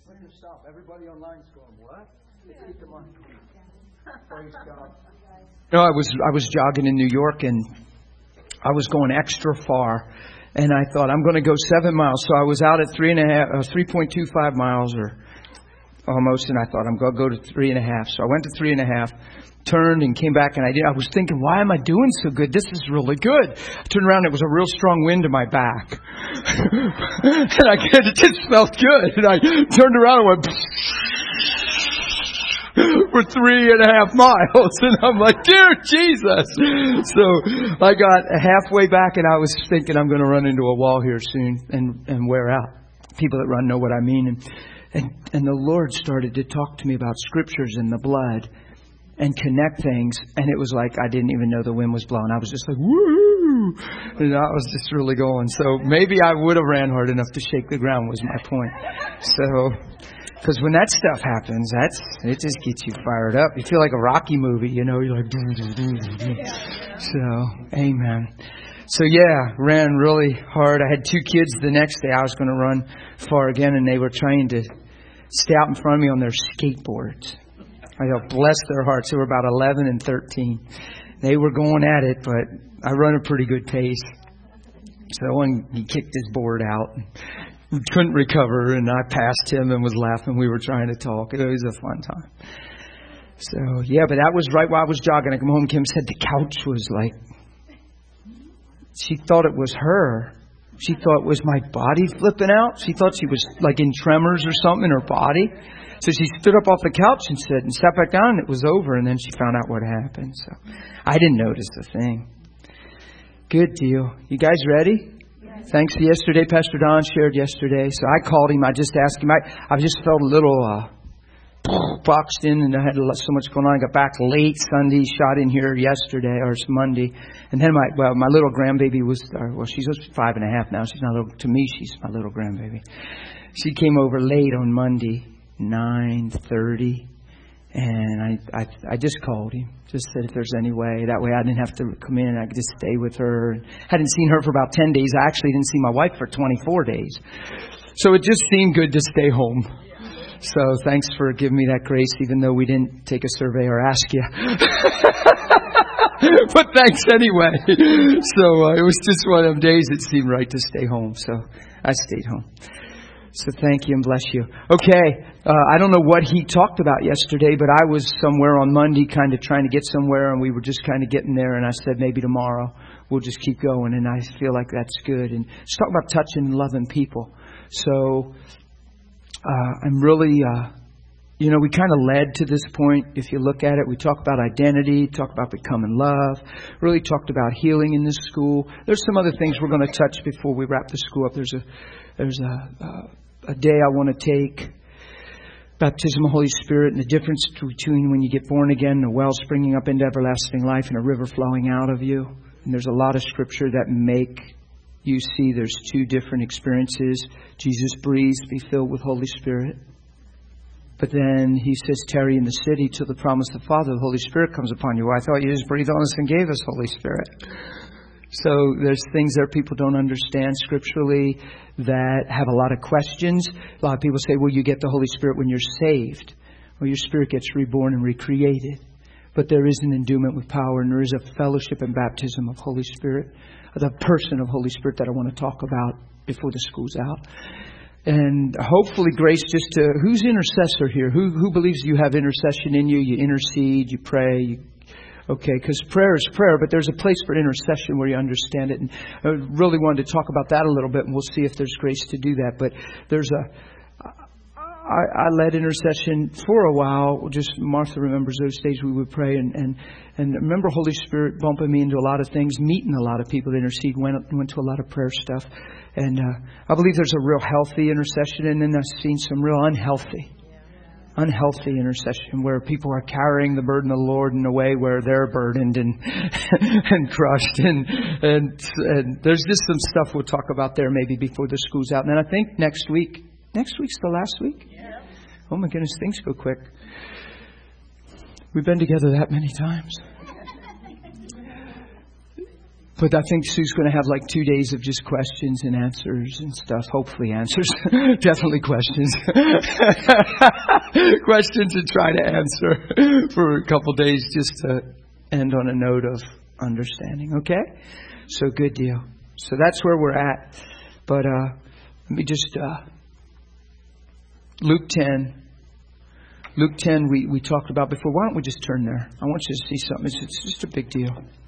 When you stop, everybody online's going, what? Let's keep them on. Praise God. You know, I was jogging in New York, and I was going extra far. And I thought, I'm going to go 7 miles. So I was out at 3.25 miles or almost. And I thought, I'm going to go to 3.5. So I went to 3.5, turned and came back. And I was thinking, why am I doing so good? This is really good. I turned around. It was a real strong wind in my back. And it just felt good. And I turned around and went for 3.5 miles. And I'm like, dear Jesus. So I got halfway back and I was thinking I'm going to run into a wall here soon and wear out. People that run know what I mean. And the Lord started to talk to me about scriptures and the blood and connect things. And it was like I didn't even know the wind was blowing. I was just like, woo! And I was just really going. So maybe I would have ran hard enough to shake the ground was my point. So... because when that stuff happens, it just gets you fired up. You feel like a Rocky movie, you know. You're like, so, amen. So, yeah, ran really hard. I had 2 kids the next day. I was going to run far again, and they were trying to stay out in front of me on their skateboards. I go, bless their hearts. They were about 11 and 13. They were going at it, but I run a pretty good pace. So he kicked his board out. Couldn't recover, and I passed him and was laughing. We were trying to talk. It was a fun time. So, yeah, but that was right while I was jogging. I come home, Kim said the couch was like, she thought it was her. She thought it was my body flipping out. She thought she was like in tremors or something in her body. So she stood up off the couch and sat back down, and it was over, and then she found out what happened. So I didn't notice a thing. Good deal. You guys ready? Thanks to yesterday, Pastor Don shared yesterday. So I called him. I just asked him. I just felt a little boxed in, and I had so much going on. I got back late Sunday, shot in here yesterday, or it's Monday. And then my little grandbaby was, she's 5.5 now. She's not little, to me, she's my little grandbaby. She came over late on Monday, 9:30. And I just called him, just said if there's any way. That way I didn't have to come in. I could just stay with her. Hadn't seen her for about 10 days. I actually didn't see my wife for 24 days. So it just seemed good to stay home. So thanks for giving me that grace, even though we didn't take a survey or ask you. But thanks anyway. So it was just one of them days it seemed right to stay home. So I stayed home. So thank you and bless you. Okay, I don't know what he talked about yesterday, but I was somewhere on Monday kind of trying to get somewhere, and we were just kind of getting there, and I said maybe tomorrow we'll just keep going, and I feel like that's good. And let's talk about touching and loving people. So I'm really, we kind of led to this point. If you look at it, we talk about identity, talk about becoming love, really talked about healing in this school. There's some other things we're going to touch before we wrap the school up. There's a day I want to take, baptism of the Holy Spirit, and the difference between when you get born again, the well springing up into everlasting life and a river flowing out of you. And there's a lot of scripture that make you see there's 2 different experiences. Jesus breathes, be filled with Holy Spirit. But then he says, tarry in the city till the promise of the Father, the Holy Spirit comes upon you. Well, I thought you just breathed on us and gave us Holy Spirit. So there's things there people don't understand scripturally that have a lot of questions. A lot of people say, well, you get the Holy Spirit when you're saved. Well, your spirit gets reborn and recreated. But there is an endowment with power, and there is a fellowship and baptism of Holy Spirit, the person of Holy Spirit that I want to talk about before the school's out. And hopefully grace just to, who's intercessor here? Who believes you have intercession in you? You intercede, you pray, okay, because prayer is prayer, but there's a place for intercession where you understand it. And I really wanted to talk about that a little bit, and we'll see if there's grace to do that. But I led intercession for a while. Just Martha remembers those days we would pray and remember Holy Spirit bumping me into a lot of things, meeting a lot of people to intercede, went to a lot of prayer stuff. And I believe there's a real healthy intercession, and then I've seen some real unhealthy intercession where people are carrying the burden of the Lord in a way where they're burdened and and crushed. And there's just some stuff we'll talk about there maybe before the school's out. And then I think next week's the last week. Yeah. Oh my goodness, things go quick. We've been together that many times. But I think Sue's going to have like 2 days of just questions and answers and stuff. Hopefully answers. Definitely questions. Questions and try to answer for a couple days just to end on a note of understanding. Okay? So good deal. So that's where we're at. But let me just... Luke 10. Luke 10 we talked about before. Why don't we just turn there? I want you to see something. It's just a big deal.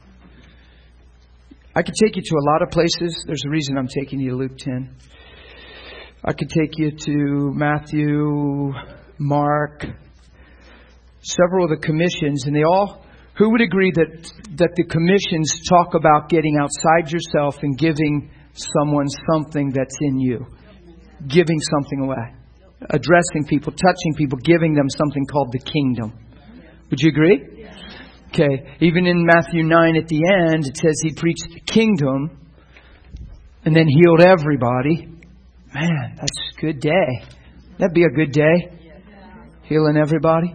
I could take you to a lot of places. There's a reason I'm taking you to Luke 10. I could take you to Matthew, Mark, several of the commissions, and they all... Who would agree that the commissions talk about getting outside yourself and giving someone something that's in you? Giving something away. Addressing people, touching people, giving them something called the kingdom. Would you agree? Okay. Even in Matthew 9 at the end, it says He preached the kingdom and then healed everybody. Man, that's a good day. That'd be a good day. Healing everybody.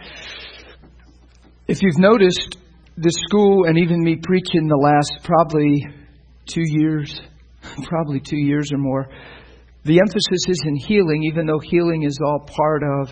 If you've noticed, this school and even me preaching the last probably 2 years or more, the emphasis is in healing, even though healing is all part of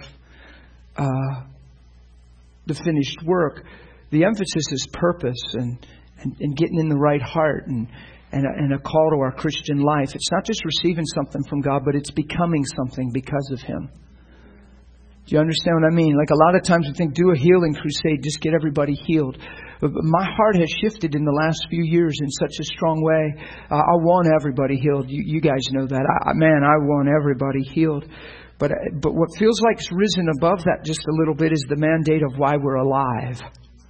the finished work. The emphasis is purpose and getting in the right heart and a call to our Christian life. It's not just receiving something from God, but it's becoming something because of Him. Do you understand what I mean? Like a lot of times we think, do a healing crusade, just get everybody healed. But my heart has shifted in the last few years in such a strong way. I want everybody healed. You guys know that. I want everybody healed. But what feels like it's risen above that just a little bit is the mandate of why we're alive.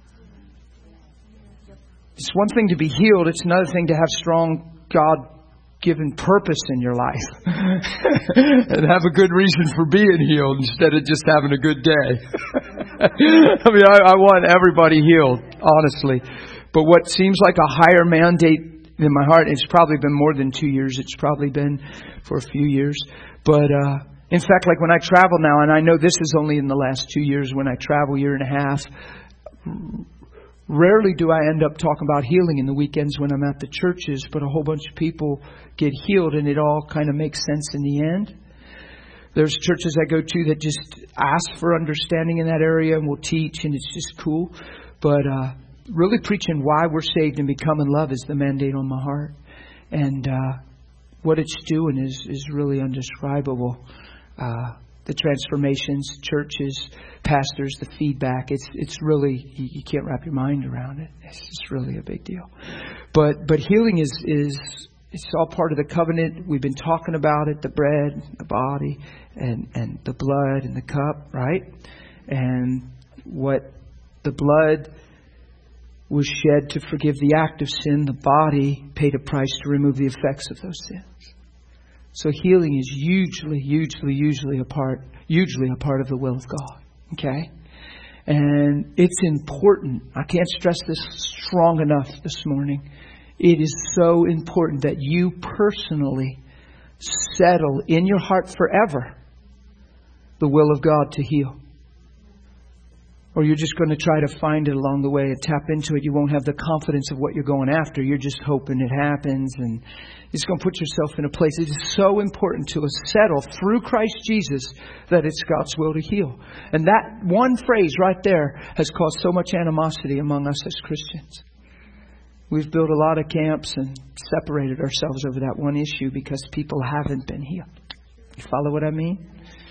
It's one thing to be healed. It's another thing to have strong God-given purpose in your life. And have a good reason for being healed instead of just having a good day. I mean, I want everybody healed, honestly. But what seems like a higher mandate in my heart, it's probably been more than 2 years. It's probably been for a few years. But in fact, like when I travel now, and I know this is only in the last 2 years when I travel, year and a half, rarely do I end up talking about healing in the weekends when I'm at the churches, but a whole bunch of people get healed and it all kind of makes sense in the end. There's churches I go to that just ask for understanding in that area and will teach, and it's just cool. But really preaching why we're saved and becoming love is the mandate on my heart. And what it's doing is really undescribable. The transformations, churches, pastors, the feedback, it's really, you can't wrap your mind around it. It's just really a big deal. But healing is it's all part of the covenant. We've been talking about it, the bread, the body, and the blood and the cup, right? And what the blood was shed to forgive the act of sin, the body paid a price to remove the effects of those sins. So healing is usually a part of the will of God. Okay? And it's important. I can't stress this strong enough this morning. It is so important that you personally settle in your heart forever the will of God to heal. Or you're just going to try to find it along the way and tap into it. You won't have the confidence of what you're going after. You're just hoping it happens. And you're just going to put yourself in a place. It is so important to settle through Christ Jesus that it's God's will to heal. And that one phrase right there has caused so much animosity among us as Christians. We've built a lot of camps and separated ourselves over that one issue because people haven't been healed. You follow what I mean?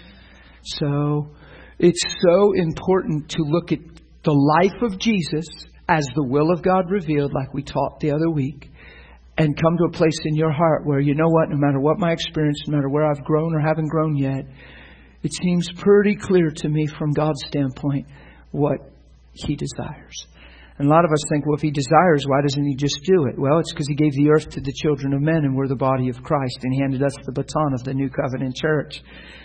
So it's so important to look at the life of Jesus as the will of God revealed, like we taught the other week, and come to a place in your heart where, you know what, no matter what my experience, no matter where I've grown or haven't grown yet, it seems pretty clear to me from God's standpoint what He desires. And a lot of us think, well, if He desires, why doesn't He just do it? Well, it's because He gave the earth to the children of men and we're the body of Christ, and He handed us the baton of the New Covenant Church.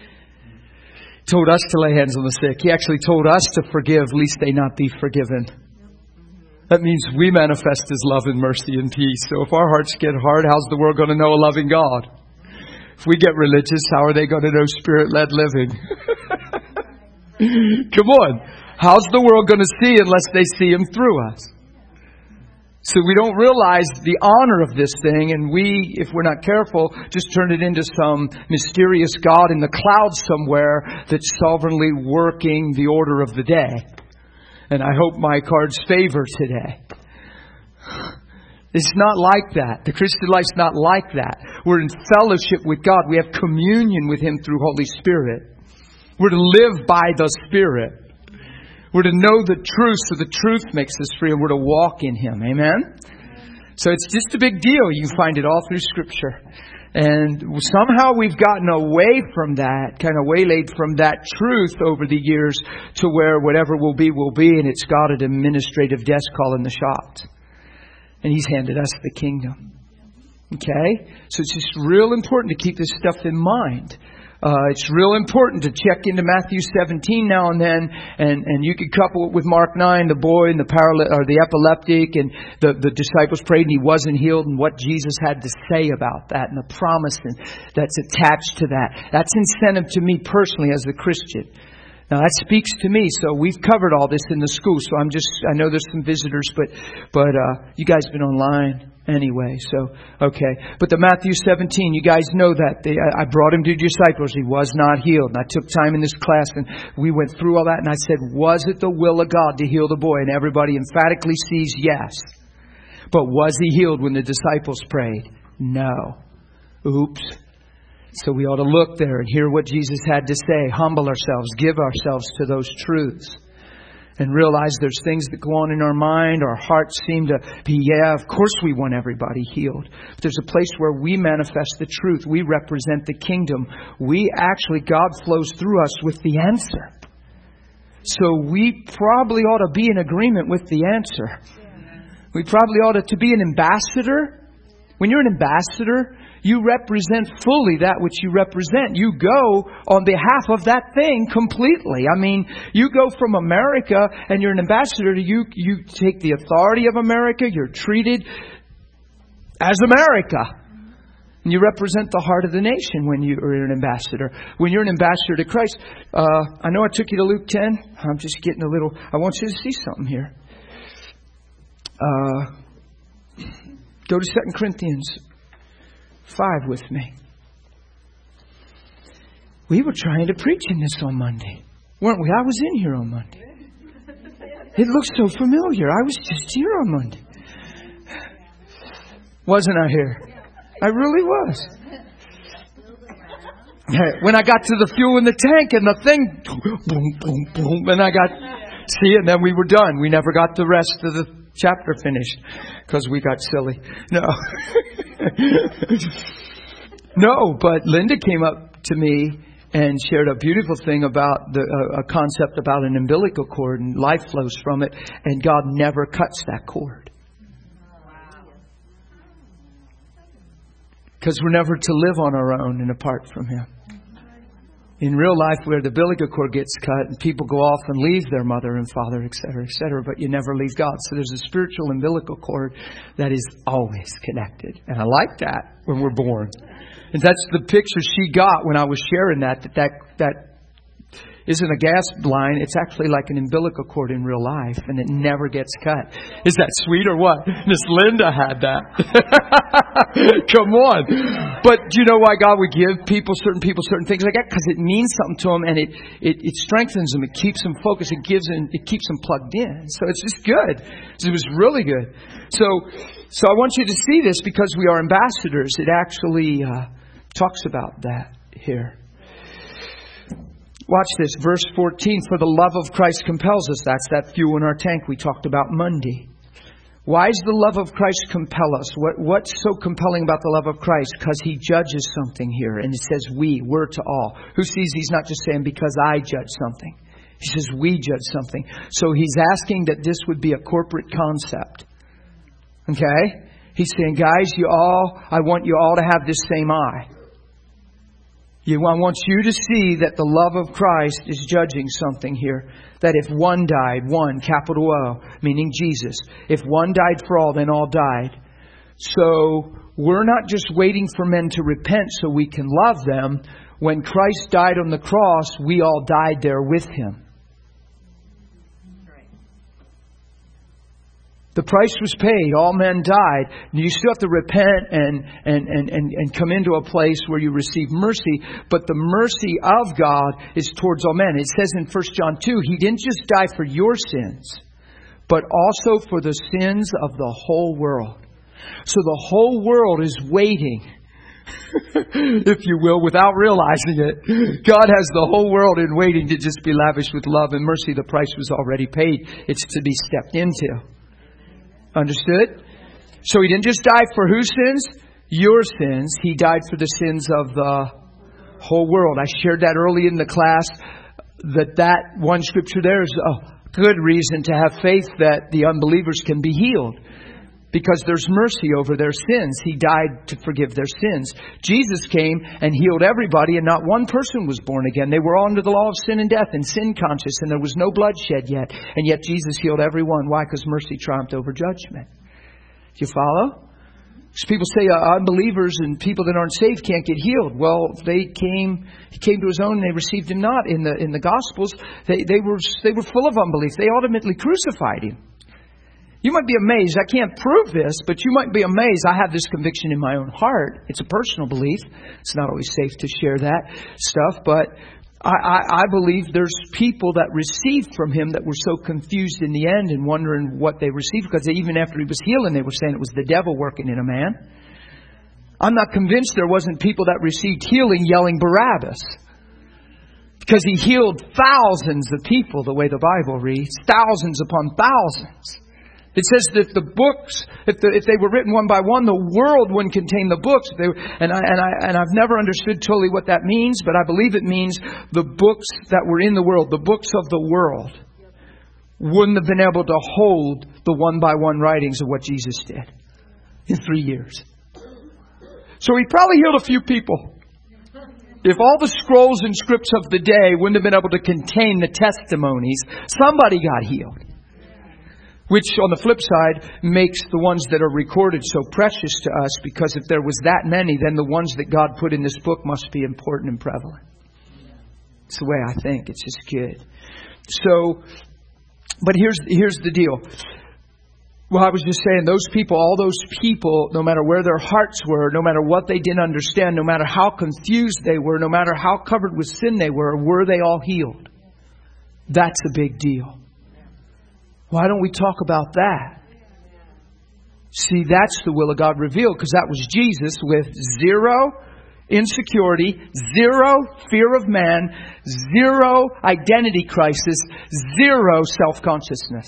Told us to lay hands on the sick. He actually told us to forgive, lest they not be forgiven. That means we manifest His love and mercy and peace. So if our hearts get hard, how's the world going to know a loving God? If we get religious, how are they going to know Spirit-led living? Come on. How's the world going to see unless they see Him through us? So we don't realize the honor of this thing, and we, if we're not careful, just turn it into some mysterious God in the clouds somewhere that's sovereignly working the order of the day. And I hope my cards favor today. It's not like that. The Christian life's not like that. We're in fellowship with God. We have communion with Him through Holy Spirit. We're to live by the Spirit. We're to know the truth, so the truth makes us free, and we're to walk in Him. Amen? So it's just a big deal. You can find it all through Scripture. And somehow we've gotten away from that, kind of waylaid from that truth over the years to where whatever will be, and it's got an administrative desk calling the shots. And He's handed us the kingdom. Okay? So it's just real important to keep this stuff in mind. It's real important to check into Matthew 17 now and then, and you could couple it with Mark 9, the boy and the epileptic, and the disciples prayed and he wasn't healed, and what Jesus had to say about that, and the promise that's attached to that. That's incentive to me personally as a Christian. Now that speaks to me, so we've covered all this in the school. So I know there's some visitors, but you guys have been online anyway. So okay, but the Matthew 17, you guys know that I brought him to disciples. He was not healed, and I took time in this class and we went through all that. And I said, was it the will of God to heal the boy? And everybody emphatically sees yes. But was he healed when the disciples prayed? No. Oops. So we ought to look there and hear what Jesus had to say. Humble ourselves. Give ourselves to those truths. And realize there's things that go on in our mind. Our hearts seem to be, of course we want everybody healed. But there's a place where we manifest the truth. We represent the kingdom. God flows through us with the answer. So we probably ought to be in agreement with the answer. We probably ought to be an ambassador. When you're an ambassador, you represent fully that which you represent. You go on behalf of that thing completely. I mean, you go from America and you're an ambassador. You take the authority of America. You're treated as America. And you represent the heart of the nation when you are an ambassador. When you're an ambassador to Christ. I know I took you to Luke 10. I'm just getting I want you to see something here. Go to 2 Corinthians 5 with me. We were trying to preach in this on Monday, weren't we? I was in here on Monday. It looks so familiar. I was just here on Monday. Wasn't I here? I really was. When I got to the fuel in the tank and the thing, boom, boom, boom, and then we were done. We never got the rest of the chapter finished because we got silly. No, but Linda came up to me and shared a beautiful thing about a concept about an umbilical cord, and life flows from it, and God never cuts that cord. Because we're never to live on our own and apart from Him. In real life, where the umbilical cord gets cut and people go off and leave their mother and father, etc., but you never leave God. So there's a spiritual umbilical cord that is always connected. And I like that when we're born. And that's the picture she got when I was sharing that isn't a gas line. It's actually like an umbilical cord in real life, and it never gets cut. Is that sweet or what? Miss Linda had that. Come on. But do you know why God would give certain things like that? Because it means something to them, and it strengthens them. It keeps them focused. It keeps them plugged in. So it's just good. It was really good. So I want you to see this because we are ambassadors. It actually talks about that here. Watch this, verse 14. For the love of Christ compels us. That's that fuel in our tank we talked about Monday. Why does the love of Christ compel us? What's so compelling about the love of Christ? Because He judges something here. And it says we're to all. Who sees He's not just saying because I judge something. He says we judge something. So He's asking that this would be a corporate concept. Okay? He's saying, guys, I want you all to have this same eye. I want you to see that the love of Christ is judging something here. That if one died, capital O, meaning Jesus. If one died for all, then all died. So we're not just waiting for men to repent so we can love them. When Christ died on the cross, we all died there with Him. The price was paid. All men died. You still have to repent and come into a place where you receive mercy. But the mercy of God is towards all men. It says in 1 John 2, He didn't just die for your sins, but also for the sins of the whole world. So the whole world is waiting, if you will, without realizing it. God has the whole world in waiting to just be lavished with love and mercy. The price was already paid. It's to be stepped into. Understood? So He didn't just die for whose sins? Your sins. He died for the sins of the whole world. I shared that early in the class, that one scripture there is a good reason to have faith that the unbelievers can be healed. Because there's mercy over their sins. He died to forgive their sins. Jesus came and healed everybody, and not one person was born again. They were all under the law of sin and death and sin conscious, and there was no bloodshed yet. And yet Jesus healed everyone. Why? Because mercy triumphed over judgment. Do you follow? Because people say unbelievers and people that aren't saved can't get healed. Well, He came to His own and they received Him not. In the Gospels, they were full of unbelief. They ultimately crucified Him. You might be amazed. I can't prove this, but you might be amazed. I have this conviction in my own heart. It's a personal belief. It's not always safe to share that stuff, but I believe there's people that received from Him that were so confused in the end and wondering what they received, because even after He was healing, they were saying it was the devil working in a man. I'm not convinced there wasn't people that received healing yelling Barabbas, because He healed thousands of people the way the Bible reads, thousands upon thousands. It says that the books, if they were written one by one, the world wouldn't contain the books. And I've never understood totally what that means, but I believe it means the books that were in the world, the books of the world, wouldn't have been able to hold the one by one writings of what Jesus did in 3 years. So He probably healed a few people. If all the scrolls and scripts of the day wouldn't have been able to contain the testimonies, somebody got healed. Which, on the flip side, makes the ones that are recorded so precious to us, because if there was that many, then the ones that God put in this book must be important and prevalent. It's the way I think. It's just good. So, but here's the deal. Well, I was just saying, those people, all those people, no matter where their hearts were, no matter what they didn't understand, no matter how confused they were, no matter how covered with sin they were they all healed? That's a big deal. Why don't we talk about that? See, that's the will of God revealed, because that was Jesus with zero insecurity, zero fear of man, zero identity crisis, zero self-consciousness.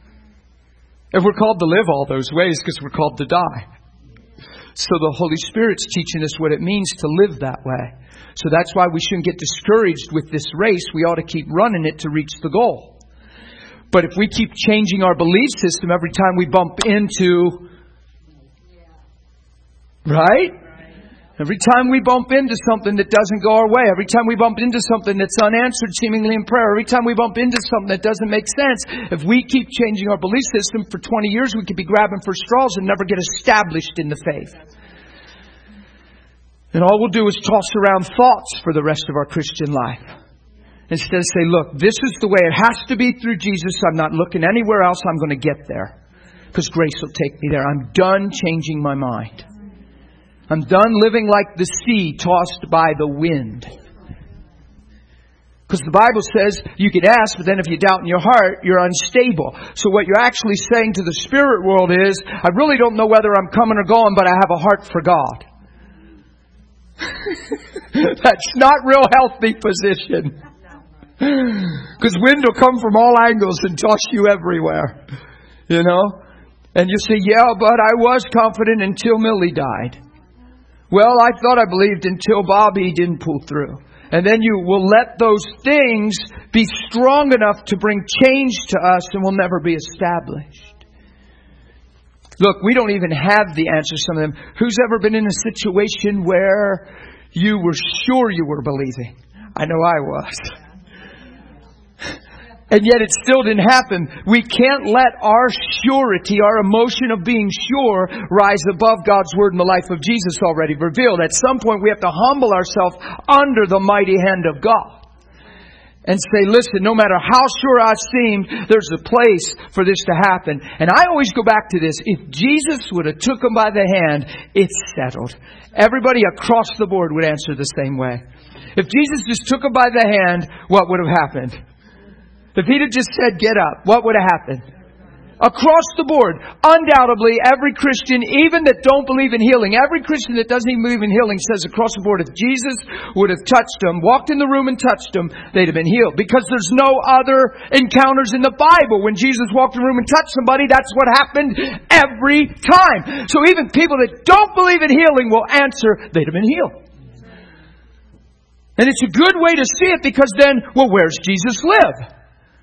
And we're called to live all those ways because we're called to die. So the Holy Spirit's teaching us what it means to live that way. So that's why we shouldn't get discouraged with this race. We ought to keep running it to reach the goal. But if we keep changing our belief system every time we bump into, right? Every time we bump into something that doesn't go our way, every time we bump into something that's unanswered seemingly in prayer, every time we bump into something that doesn't make sense, if we keep changing our belief system for 20 years, we could be grabbing for straws and never get established in the faith. And all we'll do is toss around thoughts for the rest of our Christian life. Instead of say, look, this is the way it has to be through Jesus. I'm not looking anywhere else. I'm going to get there. Because grace will take me there. I'm done changing my mind. I'm done living like the sea tossed by the wind. Because the Bible says you can ask, but then if you doubt in your heart, you're unstable. So what you're actually saying to the spirit world is, I really don't know whether I'm coming or going, but I have a heart for God. That's not real healthy position. Because wind will come from all angles and toss you everywhere. You know? And you say, yeah, but I was confident until Millie died. Well, I thought I believed until Bobby didn't pull through. And then you will let those things be strong enough to bring change to us and will never be established. Look, we don't even have the answers, some of them. Who's ever been in a situation where you were sure you were believing? I know I was. And yet it still didn't happen. We can't let our surety, our emotion of being sure, rise above God's Word in the life of Jesus already revealed. At some point we have to humble ourselves under the mighty hand of God. and say, listen, no matter how sure I seemed, there's a place for this to happen. And I always go back to this. If Jesus would have took them by the hand, it's settled. Everybody across the board would answer the same way. If Jesus just took them by the hand, what would have happened? If He'd have just said, get up, what would have happened? Across the board, undoubtedly, every Christian, even that don't believe in healing, every Christian that doesn't even believe in healing says across the board, if Jesus would have touched them, walked in the room and touched them, they'd have been healed. Because there's no other encounters in the Bible. When Jesus walked in the room and touched somebody, that's what happened every time. So even people that don't believe in healing will answer, they'd have been healed. And it's a good way to see it because then, well, where's Jesus live?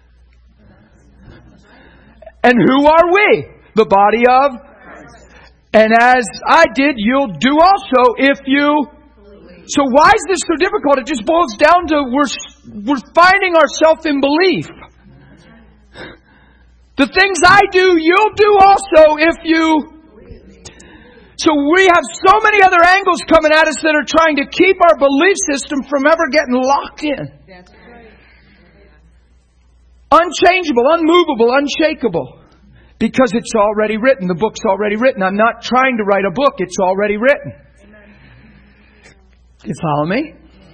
And who are we? The body of. And as I did, you'll do also if you. So why is this so difficult? It just boils down to we're finding ourselves in belief. The things I do, you'll do also if you. So we have so many other angles coming at us that are trying to keep our belief system from ever getting locked in. Unchangeable, unmovable, unshakable. Because it's already written. The book's already written. I'm not trying to write a book. It's already written. You follow me?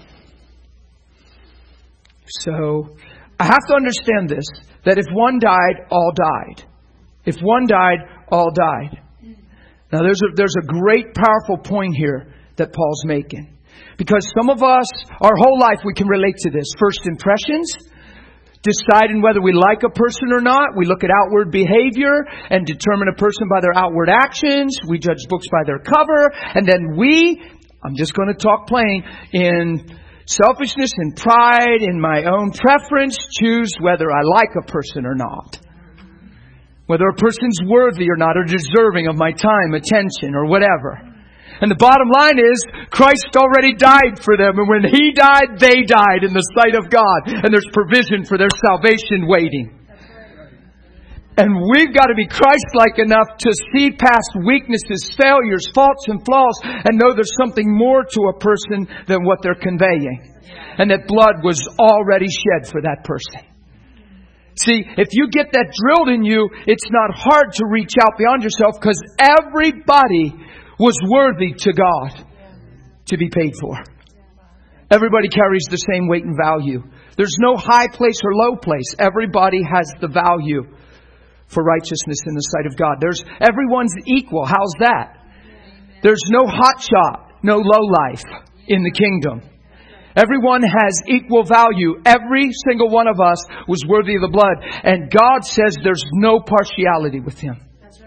So, I have to understand this. That if one died, all died. If one died, all died. Now there's a great powerful point here that Paul's making. Because some of us, our whole life we can relate to this. First impressions. Deciding whether we like a person or not. We look at outward behavior and determine a person by their outward actions. We judge books by their cover. And then I'm just going to talk plain, in selfishness and pride, in my own preference, choose whether I like a person or not. Whether a person's worthy or not, or deserving of my time, attention, or whatever. And the bottom line is, Christ already died for them. And when He died, they died in the sight of God. And there's provision for their salvation waiting. And we've got to be Christ-like enough to see past weaknesses, failures, faults, and flaws, and know there's something more to a person than what they're conveying. And that blood was already shed for that person. See, if you get that drilled in you, it's not hard to reach out beyond yourself, because everybody was worthy to God to be paid for. Everybody carries the same weight and value. There's no high place or low place. Everybody has the value for righteousness in the sight of God. Everyone's equal. How's that? There's no hot shot, no low life in the kingdom. Everyone has equal value. Every single one of us was worthy of the blood. And God says there's no partiality with Him.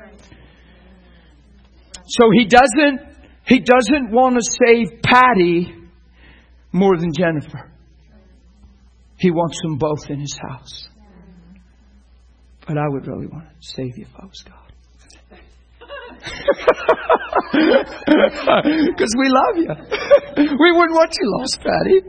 So He doesn't want to save Patty more than Jennifer. He wants them both in His house. But I would really want to save you folks, God. Because we love you. We wouldn't want you lost, Patty.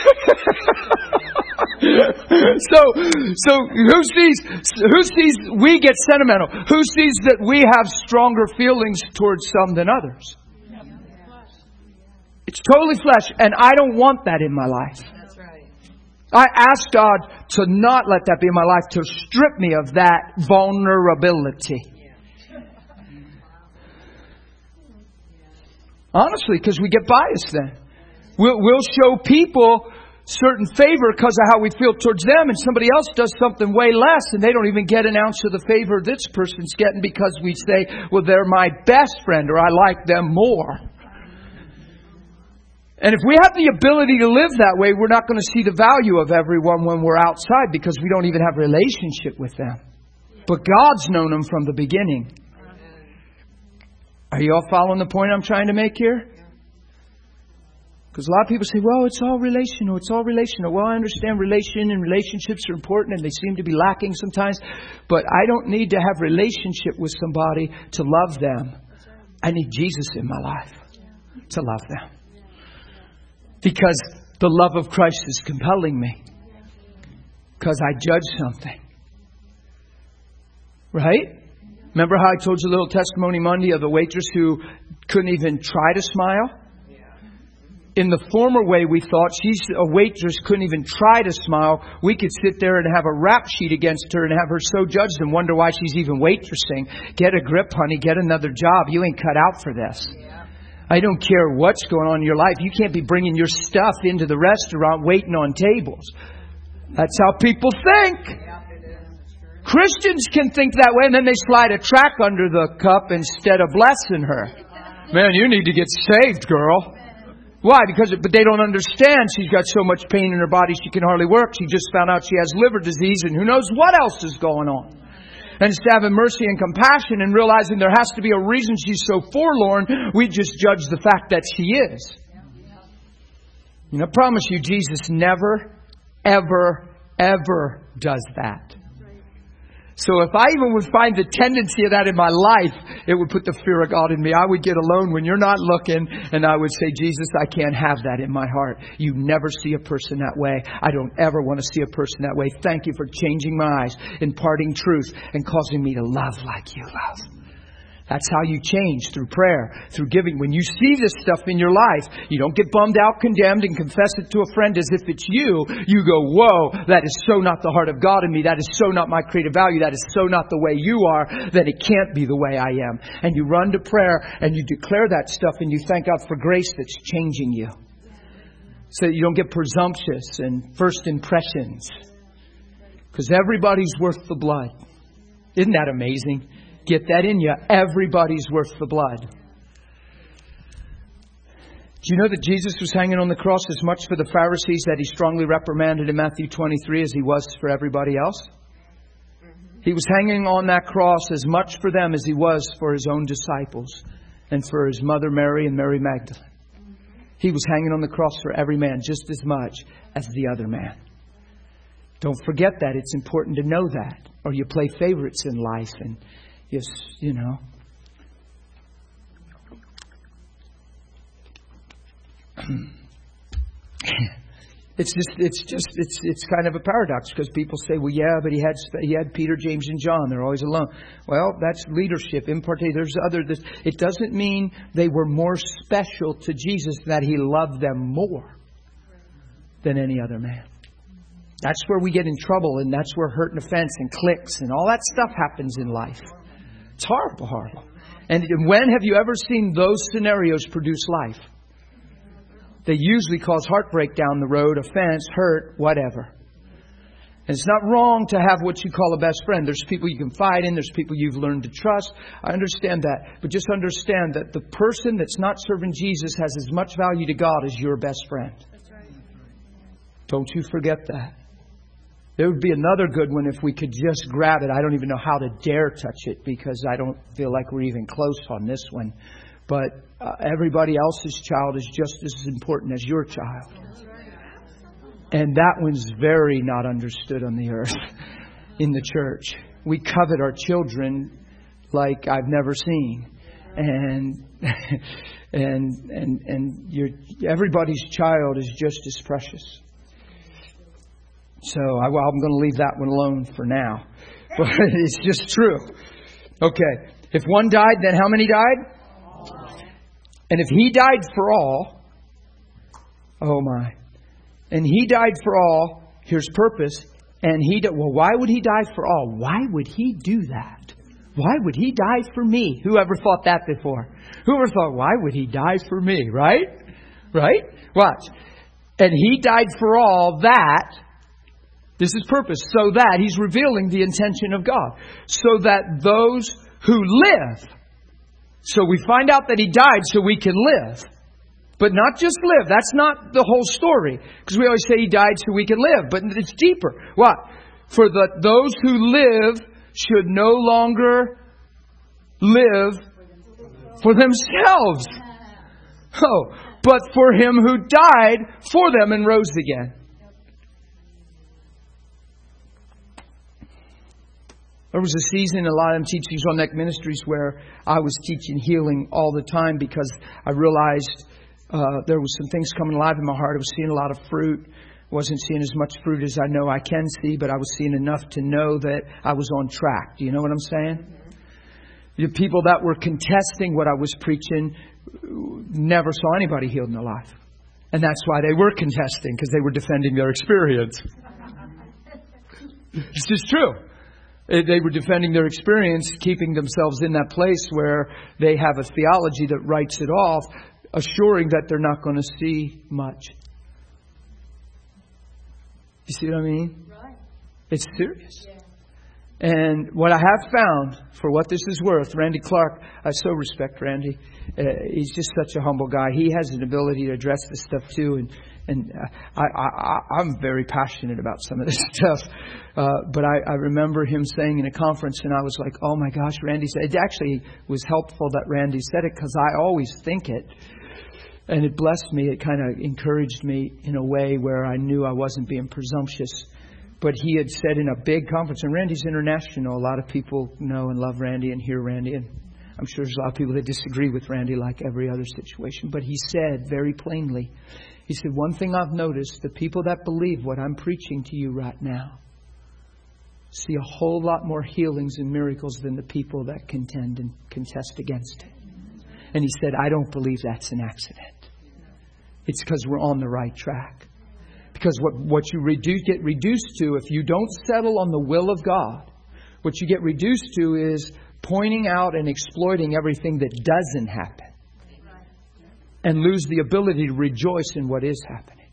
So who sees we get sentimental? Who sees that we have stronger feelings towards some than others? It's totally flesh, and I don't want that in my life. That's right. I ask God to not let that be in my life, to strip me of that vulnerability. Honestly, because we get biased then. We'll show people certain favor because of how we feel towards them, and somebody else does something way less and they don't even get an ounce of the favor this person's getting because we say, well, they're my best friend, or I like them more. And if we have the ability to live that way, we're not going to see the value of everyone when we're outside because we don't even have a relationship with them. But God's known them from the beginning. Are you all following the point I'm trying to make here? Because a lot of people say, well, it's all relational. It's all relational. Well, I understand relation and relationships are important and they seem to be lacking sometimes. But I don't need to have relationship with somebody to love them. I need Jesus in my life to love them. Because the love of Christ is compelling me. Because I judge something. Right? Remember how I told you a little testimony Monday of the waitress who couldn't even try to smile? In the former way, we thought she's a waitress, couldn't even try to smile. We could sit there and have a rap sheet against her and have her so judged and wonder why she's even waitressing. Get a grip, honey. Get another job. You ain't cut out for this. I don't care what's going on in your life. You can't be bringing your stuff into the restaurant waiting on tables. That's how people think. Christians can think that way, and then they slide a tract under the cup instead of blessing her. Man, you need to get saved, girl. Why? But they don't understand. She's got so much pain in her body she can hardly work. She just found out she has liver disease and who knows what else is going on. And instead of having mercy and compassion and realizing there has to be a reason she's so forlorn, we just judge the fact that she is. And I promise you, Jesus never, ever, ever does that. So if I even would find the tendency of that in my life, it would put the fear of God in me. I would get alone when you're not looking, and I would say, Jesus, I can't have that in my heart. You never see a person that way. I don't ever want to see a person that way. Thank you for changing my eyes, imparting truth, and causing me to love like you love. That's how you change, through prayer, through giving. When you see this stuff in your life, you don't get bummed out, condemned, and confess it to a friend as if it's you. You go, whoa, that is so not the heart of God in me. That is so not my creative value. That is so not the way you are, that it can't be the way I am. And you run to prayer and you declare that stuff and you thank God for grace that's changing you. So that you don't get presumptuous and first impressions. Because everybody's worth the blood. Isn't that amazing? Get that in you. Everybody's worth the blood. Do you know that Jesus was hanging on the cross as much for the Pharisees that He strongly reprimanded in Matthew 23 as He was for everybody else? He was hanging on that cross as much for them as He was for His own disciples and for His mother Mary and Mary Magdalene. He was hanging on the cross for every man just as much as the other man. Don't forget that. It's important to know that. Or you play favorites in life and yes, you know. It's kind of a paradox because people say, well, yeah, but he had Peter, James, and John. They're always alone. Well, that's leadership, impartation. There's it doesn't mean they were more special to Jesus, that He loved them more than any other man. That's where we get in trouble, and that's where hurt and offense and cliques and all that stuff happens in life. It's horrible, horrible. And when have you ever seen those scenarios produce life? They usually cause heartbreak down the road, offense, hurt, whatever. And it's not wrong to have what you call a best friend. There's people you can fight in. There's people you've learned to trust. I understand that. But just understand that the person that's not serving Jesus has as much value to God as your best friend. That's right. Don't you forget that. There would be another good one if we could just grab it. I don't even know how to dare touch it because I don't feel like we're even close on this one. But everybody else's child is just as important as your child. And that one's very not understood on the earth in the church. We covet our children like I've never seen. And everybody's child is just as precious. So I'm going to leave that one alone for now. But it's just true. Okay. If one died, then how many died? And if He died for all, oh my. And He died for all, here's purpose. And well, why would He die for all? Why would He do that? Why would He die for me? Whoever thought that before? Whoever thought, why would He die for me? Right? Right? Watch. And He died for all that. This is purpose. So that He's revealing the intention of God. So that those who live. So we find out that He died so we can live. But not just live. That's not the whole story. Because we always say He died so we can live. But it's deeper. What? For those who live should no longer live for themselves. Oh, but for Him who died for them and rose again. There was a season in a lot of them teachings on Neck Ministries where I was teaching healing all the time because I realized there was some things coming alive in my heart. I was seeing a lot of fruit. Wasn't seeing as much fruit as I know I can see, but I was seeing enough to know that I was on track. Do you know what I'm saying? The people that were contesting what I was preaching never saw anybody healed in their life. And that's why they were contesting, because they were defending their experience. It's just true. They were defending their experience, keeping themselves in that place where they have a theology that writes it off, assuring that they're not going to see much. You see what I mean? Right. It's serious. Yeah. And what I have found, for what this is worth, Randy Clark, I so respect Randy. He's just such a humble guy. He has an ability to address this stuff too. And I'm very passionate about some of this stuff. But I remember him saying in a conference, and I was like, oh my gosh, Randy said. It actually was helpful that Randy said it, because I always think it. And it blessed me. It kind of encouraged me in a way where I knew I wasn't being presumptuous. But he had said in a big conference, and Randy's international. A lot of people know and love Randy and hear Randy. And I'm sure there's a lot of people that disagree with Randy like every other situation. But he said very plainly, he said, one thing I've noticed, the people that believe what I'm preaching to you right now see a whole lot more healings and miracles than the people that contend and contest against it. And he said, I don't believe that's an accident. It's because we're on the right track. Because what you get reduced to, if you don't settle on the will of God, what you get reduced to is pointing out and exploiting everything that doesn't happen. And lose the ability to rejoice in what is happening.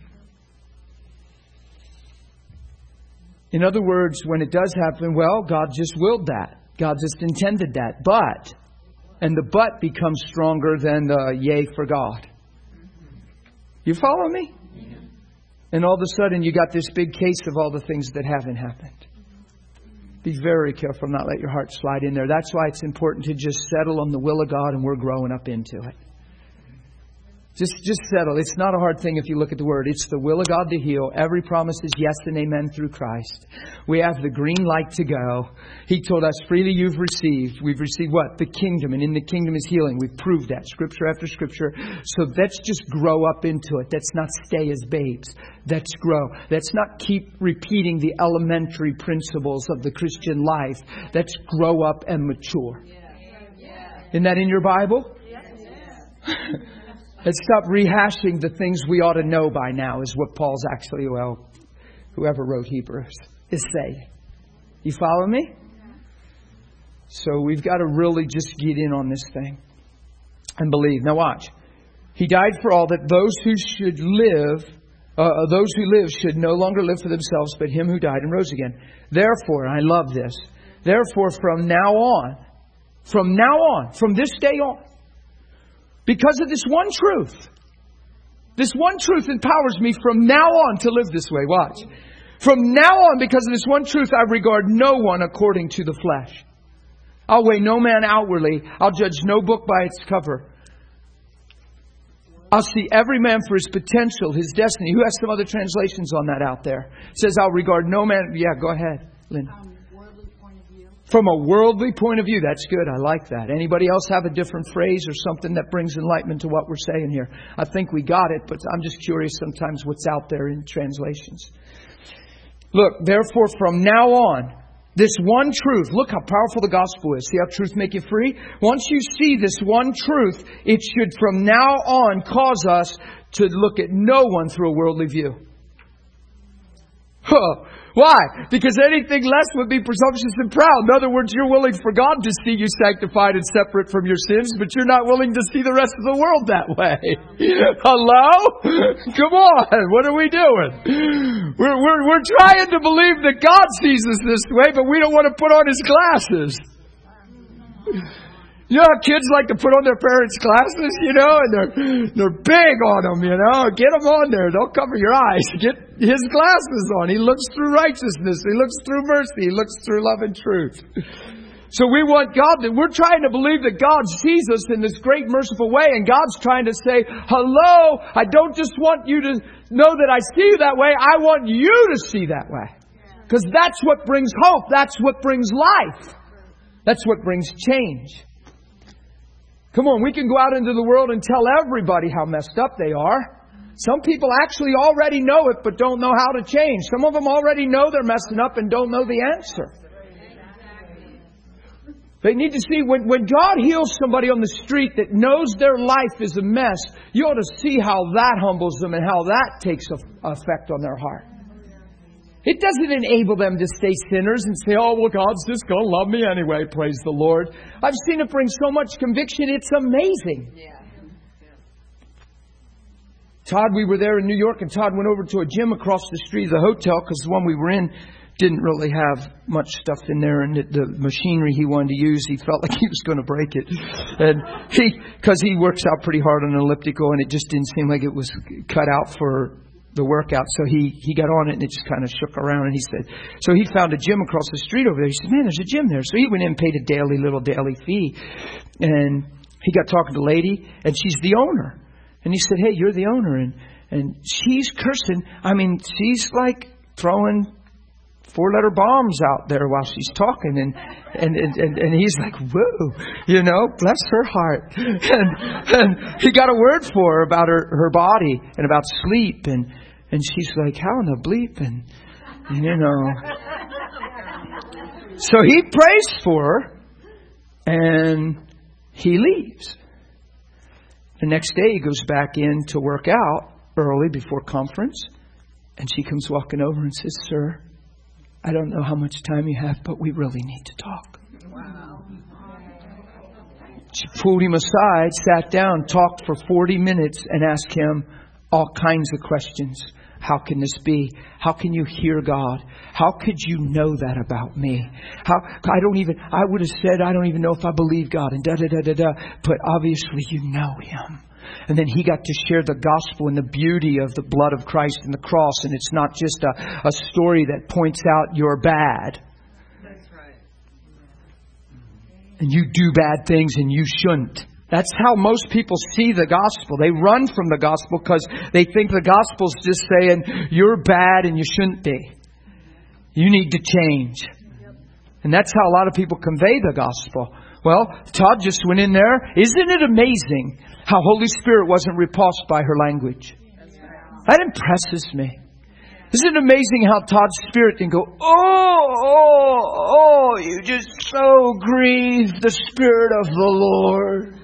In other words, when it does happen, well, God just willed that. God just intended that. But, and the but becomes stronger than the yay for God. You follow me? And all of a sudden you got this big case of all the things that haven't happened. Be very careful not let your heart slide in there. That's why it's important to just settle on the will of God, and we're growing up into it. Just settle. It's not a hard thing if you look at the Word. It's the will of God to heal. Every promise is yes and amen through Christ. We have the green light to go. He told us, freely you've received. We've received what? The kingdom. And in the kingdom is healing. We've proved that. Scripture after Scripture. So let's just grow up into it. Let's not stay as babes. Let's grow. Let's not keep repeating the elementary principles of the Christian life. Let's grow up and mature. Isn't that in your Bible? Let's stop rehashing the things we ought to know by now, is what Paul's actually, whoever wrote Hebrews, is saying. You follow me? So we've got to really just get in on this thing and believe. Now watch. He died for all, that those who live should no longer live for themselves, but Him who died and rose again. Therefore, I love this. Therefore, from this day on, because of this one truth empowers me from now on to live this way. Watch. From now on, because of this one truth, I regard no one according to the flesh. I'll weigh no man outwardly. I'll judge no book by its cover. I'll see every man for his potential, his destiny. Who has some other translations on that out there? It says, I'll regard no man. Yeah, go ahead, Lynn. From a worldly point of view. That's good. I like that. Anybody else have a different phrase or something that brings enlightenment to what we're saying here? I think we got it, but I'm just curious sometimes what's out there in translations. Look, therefore, from now on, this one truth, look how powerful the gospel is. See how truth make you free? Once you see this one truth, it should from now on cause us to look at no one through a worldly view. Huh. Why? Because anything less would be presumptuous and proud. In other words, you're willing for God to see you sanctified and separate from your sins, but you're not willing to see the rest of the world that way. Hello? Come on. What are we doing? We're trying to believe that God sees us this way, but we don't want to put on His glasses. You know how kids like to put on their parents' glasses, and they're big on them, Get them on there. They'll cover your eyes. Get His glasses on. He looks through righteousness. He looks through mercy. He looks through love and truth. So we want God, we're trying to believe that God sees us in this great merciful way, and God's trying to say, hello, I don't just want you to know that I see you that way. I want you to see that way. Because that's what brings hope. That's what brings life. That's what brings change. Come on, we can go out into the world and tell everybody how messed up they are. Some people actually already know it, but don't know how to change. Some of them already know they're messing up and don't know the answer. They need to see when God heals somebody on the street that knows their life is a mess, you ought to see how that humbles them and how that takes effect on their heart. It doesn't enable them to stay sinners and say, oh, well, God's just going to love me anyway. Praise the Lord. I've seen it bring so much conviction. It's amazing. Yeah. Todd, we were there in New York, and Todd went over to a gym across the street of the hotel because the one we were in didn't really have much stuff in there, and the machinery he wanted to use, he felt like he was going to break it. And because he works out pretty hard on an elliptical, and it just didn't seem like it was cut out for the workout. So he got on it, and it just kind of shook around. And he said, so he found a gym across the street over there. He said, man, there's a gym there. So he went in and paid a daily fee. And he got talking to the lady, and she's the owner. And he said, hey, you're the owner. And she's cursing. I mean, she's like throwing 4-letter bombs out there while she's talking. And he's like, whoa, you know, bless her heart. And he got a word for her about her body and about sleep. And she's like, how in the bleep? And you know. So he prays for her and he leaves. The next day he goes back in to work out early before conference. And she comes walking over and says, sir, I don't know how much time you have, but we really need to talk. Wow. She pulled him aside, sat down, talked for 40 minutes and asked him all kinds of questions. How can this be? How can you hear God? How could you know that about me? I would have said, I don't even know if I believe God and but obviously you know Him. And then he got to share the gospel and the beauty of the blood of Christ and the cross. And it's not just a story that points out you're bad. That's right. And you do bad things and you shouldn't. That's how most people see the gospel. They run from the gospel because they think the gospel's just saying you're bad and you shouldn't be. You need to change. And that's how a lot of people convey the gospel. Well, Todd just went in there. Isn't it amazing how Holy Spirit wasn't repulsed by her language? That impresses me. Isn't it amazing how Todd's spirit can go, oh, you just so grieve the Spirit of the Lord.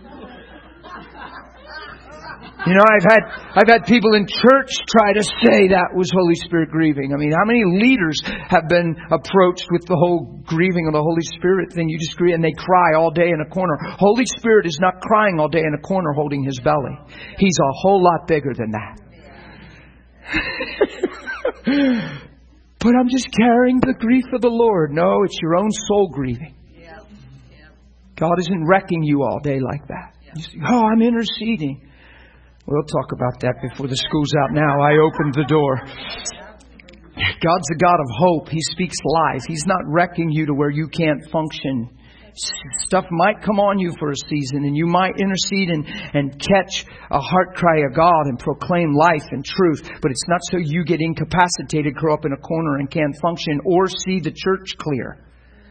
You know, I've had people in church try to say that was Holy Spirit grieving. I mean, how many leaders have been approached with the whole grieving of the Holy Spirit thing? You just grieve and they cry all day in a corner. Holy Spirit is not crying all day in a corner holding His belly. He's a whole lot bigger than that. But I'm just carrying the grief of the Lord. No, it's your own soul grieving. God isn't wrecking you all day like that. You say, oh, I'm interceding. We'll talk about that before the school's out now. I opened the door. God's a God of hope. He speaks life. He's not wrecking you to where you can't function. Stuff might come on you for a season and you might intercede and catch a heart cry of God and proclaim life and truth. But it's not so you get incapacitated, grow up in a corner and can't function or see the church clear.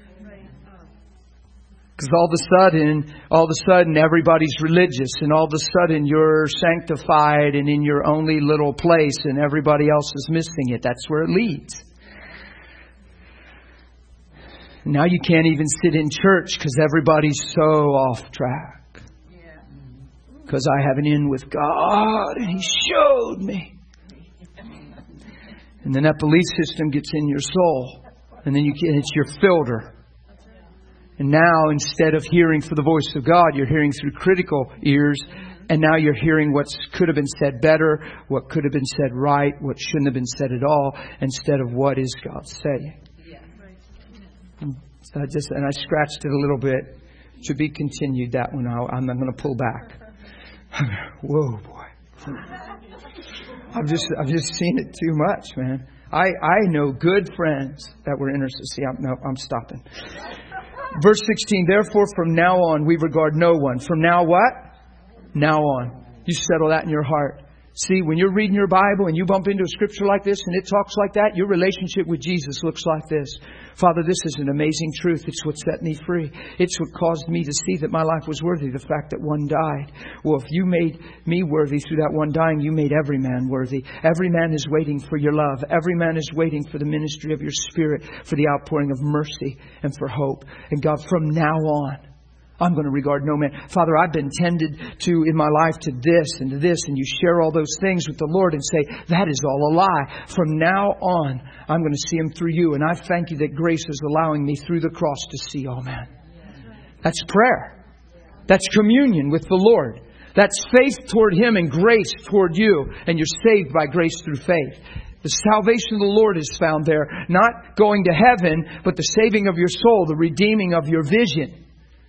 Because all of a sudden everybody's religious and all of a sudden you're sanctified and in your only little place and everybody else is missing it. That's where it leads. Now you can't even sit in church because everybody's so off track. Because I have an in with God and He showed me. And then that belief system gets in your soul. And then it's your filter. And now instead of hearing for the voice of God, you're hearing through critical ears. And now you're hearing what could have been said better, what could have been said right, what shouldn't have been said at all, instead of what is God saying. So I scratched it a little bit. To be continued, that one. I'm not going to pull back. Whoa, boy. I've just seen it too much, man. I know good friends that were interested. See, I'm stopping. Verse 16, therefore from now on we regard no one. From now what? Now on. You settle that in your heart. See, when you're reading your Bible and you bump into a scripture like this and it talks like that, your relationship with Jesus looks like this. Father, this is an amazing truth. It's what set me free. It's what caused me to see that my life was worthy, the fact that one died. Well, if you made me worthy through that one dying, you made every man worthy. Every man is waiting for your love. Every man is waiting for the ministry of your Spirit, for the outpouring of mercy and for hope. And God, from now on, I'm going to regard no man. Father, I've been tended to in my life to this and to this, and you share all those things with the Lord and say, that is all a lie. From now on, I'm going to see Him through you. And I thank you that grace is allowing me through the cross to see all men. That's prayer. That's communion with the Lord. That's faith toward Him and grace toward you. And you're saved by grace through faith. The salvation of the Lord is found there. Not going to heaven, but the saving of your soul, the redeeming of your vision.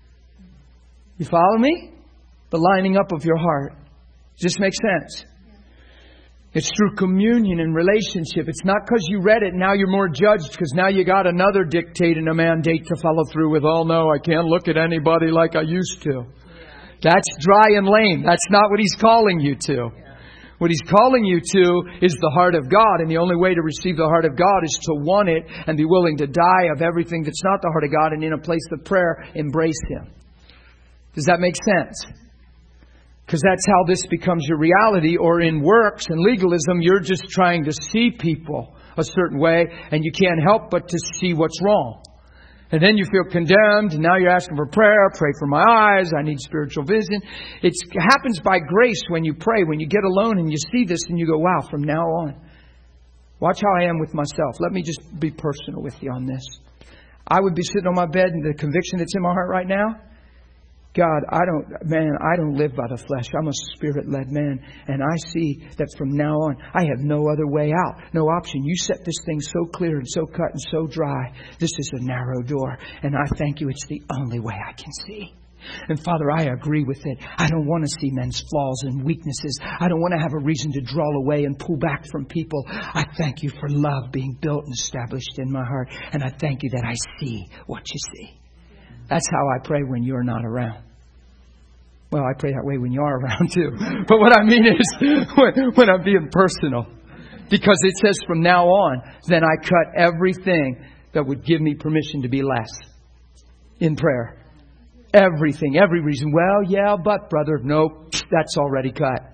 You follow me? The lining up of your heart. Does this make sense? It's through communion and relationship. It's not because you read it and now you're more judged because now you got another dictate and a mandate to follow through with. Oh no, I can't look at anybody like I used to. That's dry and lame. That's not what He's calling you to. What He's calling you to is the heart of God. And the only way to receive the heart of God is to want it and be willing to die of everything that's not the heart of God, and in a place of prayer, embrace Him. Does that make sense? Because that's how this becomes your reality. Or in works and legalism, you're just trying to see people a certain way and you can't help but to see what's wrong. And then you feel condemned and now you're asking for prayer. Pray for my eyes. I need spiritual vision. It happens by grace when you pray. When you get alone and you see this and you go, wow, from now on, watch how I am with myself. Let me just be personal with you on this. I would be sitting on my bed and the conviction that's in my heart right now, God, I don't live by the flesh. I'm a Spirit-led man. And I see that from now on, I have no other way out. No option. You set this thing so clear and so cut and so dry. This is a narrow door. And I thank you. It's the only way I can see. And Father, I agree with it. I don't want to see men's flaws and weaknesses. I don't want to have a reason to draw away and pull back from people. I thank you for love being built and established in my heart. And I thank you that I see what you see. That's how I pray when you're not around. Well, I pray that way when you are around too. But what I mean is when I'm being personal. Because it says from now on, then I cut everything that would give me permission to be less in prayer. Everything, every reason. Well, yeah, but brother, nope, that's already cut.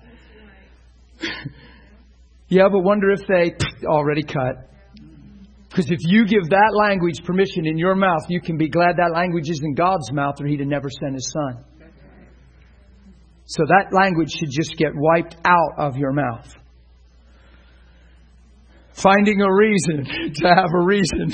Yeah, but wonder if they already cut. Because if you give that language permission in your mouth, you can be glad that language is in God's mouth or He'd have never sent His Son. So that language should just get wiped out of your mouth. Finding a reason to have a reason.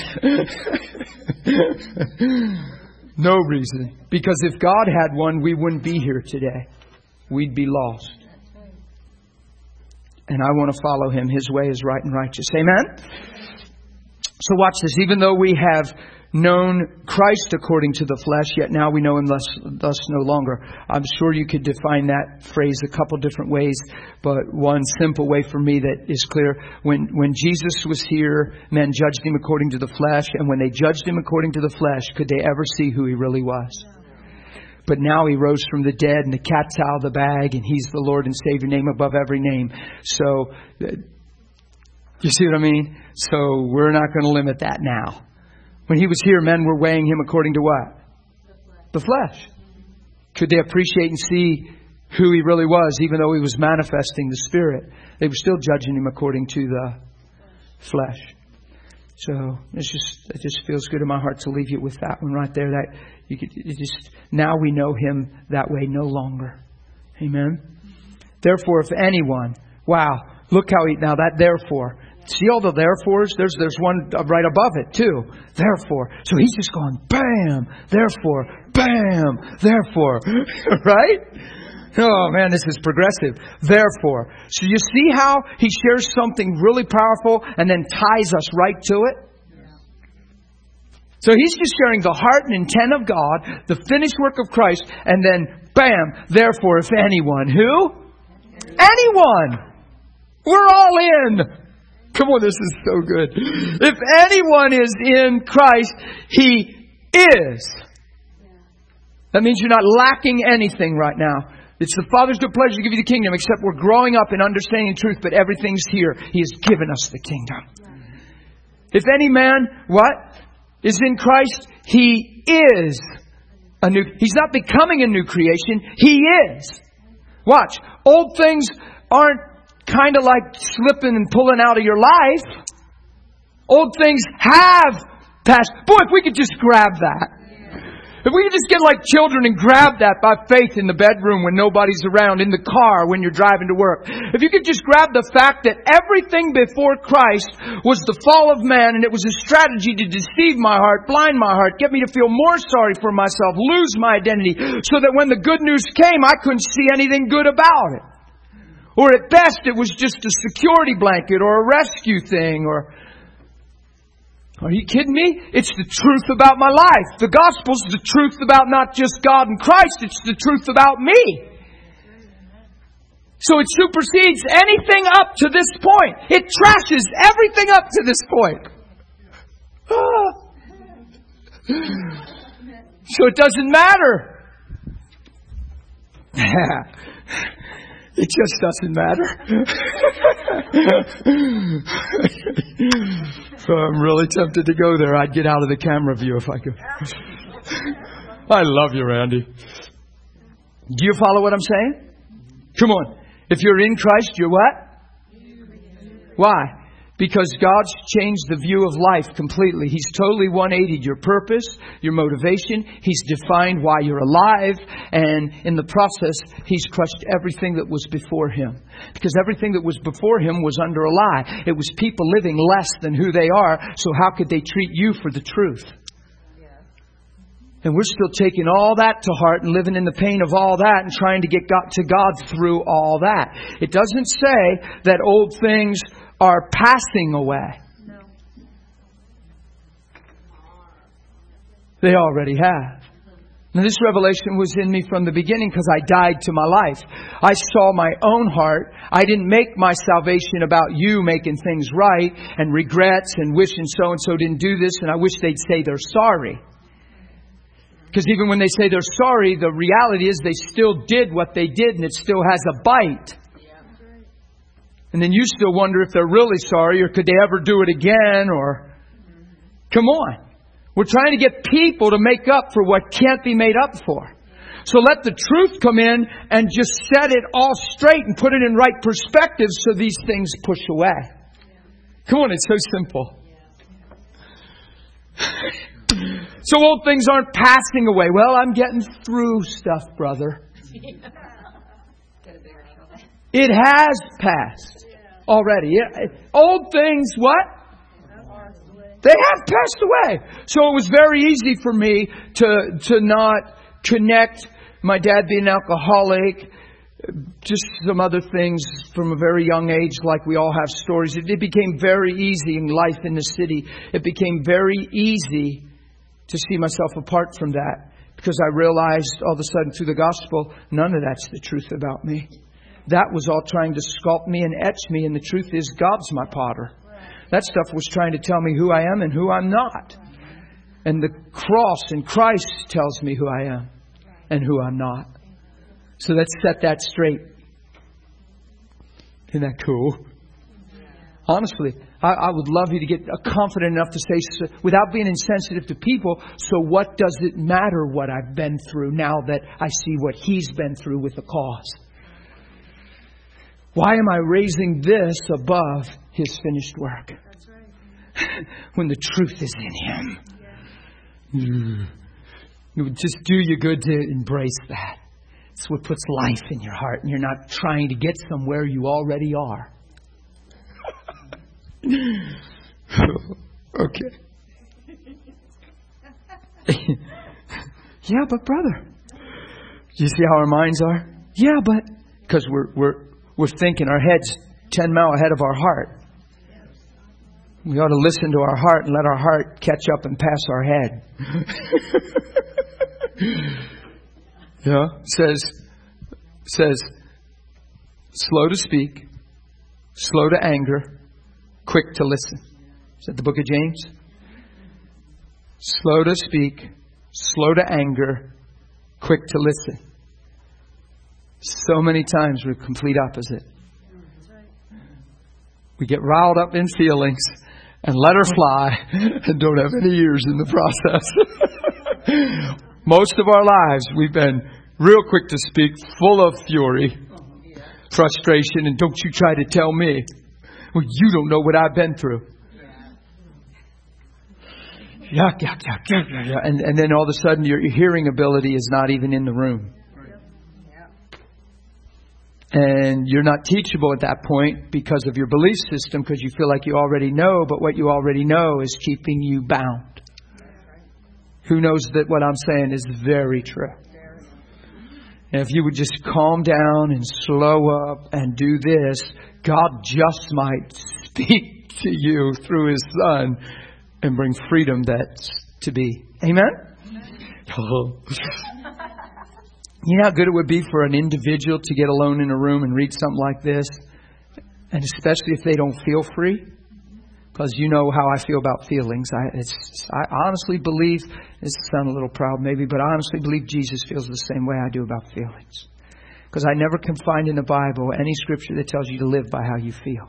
No reason. Because if God had one, we wouldn't be here today. We'd be lost. And I want to follow Him. His way is right and righteous. Amen? So watch this. Even though we have known Christ according to the flesh, yet now we know Him thus no longer. I'm sure you could define that phrase a couple different ways, but one simple way for me that is clear. When Jesus was here, men judged Him according to the flesh, and when they judged Him according to the flesh, could they ever see who He really was? But now He rose from the dead and the cat's out of the bag, and He's the Lord and Savior, name above every name. So, you see what I mean? So we're not going to limit that now. When He was here, men were weighing Him according to what? The flesh. Could they appreciate and see who He really was, even though He was manifesting the Spirit? They were still judging Him according to the flesh. So it just feels good in my heart to leave you with that one right there. That now we know Him that way no longer. Amen. Therefore, if anyone, wow, look how now that therefore. See all the therefores? There's one right above it too. Therefore. So He's just going, bam, therefore, bam, therefore. Right? Oh man, this is progressive. Therefore. So you see how He shares something really powerful and then ties us right to it? So He's just sharing the heart and intent of God, the finished work of Christ, and then bam, therefore, if anyone. Who? Anyone. We're all in. Come on, this is so good. If anyone is in Christ, he is. That means you're not lacking anything right now. It's the Father's good pleasure to give you the kingdom, except we're growing up in understanding truth, but everything's here. He has given us the kingdom. If any man, is in Christ, he is he's not becoming a new creation. He is. Watch. Old things aren't kind of like slipping and pulling out of your life. Old things have passed. Boy, if we could just grab that. If we could just get like children and grab that by faith in the bedroom when nobody's around, in the car when you're driving to work. If you could just grab the fact that everything before Christ was the fall of man, and it was a strategy to deceive my heart, blind my heart, get me to feel more sorry for myself, lose my identity, so that when the good news came, I couldn't see anything good about it. Or at best, it was just a security blanket or a rescue thing or... Are you kidding me? It's the truth about my life. The gospel's the truth about not just God and Christ. It's the truth about me. So it supersedes anything up to this point. It trashes everything up to this point. So it doesn't matter. It just doesn't matter. So I'm really tempted to go there. I'd get out of the camera view if I could. I love you, Randy. Do you follow what I'm saying? Come on. If you're in Christ, you're what? Why? Because God's changed the view of life completely. He's totally 180'd your purpose, your motivation. He's defined why you're alive. And in the process, He's crushed everything that was before Him. Because everything that was before Him was under a lie. It was people living less than who they are. So how could they treat you for the truth? And we're still taking all that to heart and living in the pain of all that and trying to get to God through all that. It doesn't say that old things are passing away. No. They already have. Now this revelation was in me from the beginning because I died to my life. I saw my own heart. I didn't make my salvation about you making things right and regrets and wishing so-and-so didn't do this and I wish they'd say they're sorry. Because even when they say they're sorry, the reality is they still did what they did and it still has a bite. And then you still wonder if they're really sorry or could they ever do it again or... Come on. We're trying to get people to make up for what can't be made up for. So let the truth come in and just set it all straight and put it in right perspective so these things push away. Come on, it's so simple. So old things aren't passing away. Well, I'm getting through stuff, brother. It has passed already. Old things, what? They have passed away. So it was very easy for me to not connect my dad being an alcoholic, just some other things from a very young age, like we all have stories. It became very easy in life in the city. It became very easy to see myself apart from that because I realized all of a sudden through the gospel, none of that's the truth about me. That was all trying to sculpt me and etch me. And the truth is, God's my potter. That stuff was trying to tell me who I am and who I'm not. And the cross in Christ tells me who I am and who I'm not. So let's set that straight. Isn't that cool? Honestly, I would love you to get confident enough to say, without being insensitive to people, so what does it matter what I've been through now that I see what He's been through with the cause? Why am I raising this above His finished work? That's right. When the truth is in Him. It would just do you good to embrace that. It's what puts life in your heart. And you're not trying to get somewhere you already are. Okay. Yeah, but brother. You see how our minds are? Yeah, but. Because we're thinking, our head's 10 miles ahead of our heart. We ought to listen to our heart and let our heart catch up and pass our head. Yeah, says, slow to speak, slow to anger, quick to listen. Is that the book of James? Slow to speak, slow to anger, quick to listen. So many times we're complete opposite. We get riled up in feelings and let her fly and don't have any ears in the process. Most of our lives we've been real quick to speak, full of fury, frustration, and don't you try to tell me. Well, you don't know what I've been through. Yuck, yuck, yuck, yuck, yuck. And then all of a sudden your hearing ability is not even in the room. And you're not teachable at that point because of your belief system, because you feel like you already know, but what you already know is keeping you bound. Who knows that what I'm saying is very true? And if you would just calm down and slow up and do this, God just might speak to you through His Son and bring freedom that's to be. Amen? You know how good it would be for an individual to get alone in a room and read something like this? And especially if they don't feel free. Because you know how I feel about feelings. I honestly believe, this sounds a little proud maybe, but I honestly believe Jesus feels the same way I do about feelings. Because I never can find in the Bible any scripture that tells you to live by how you feel.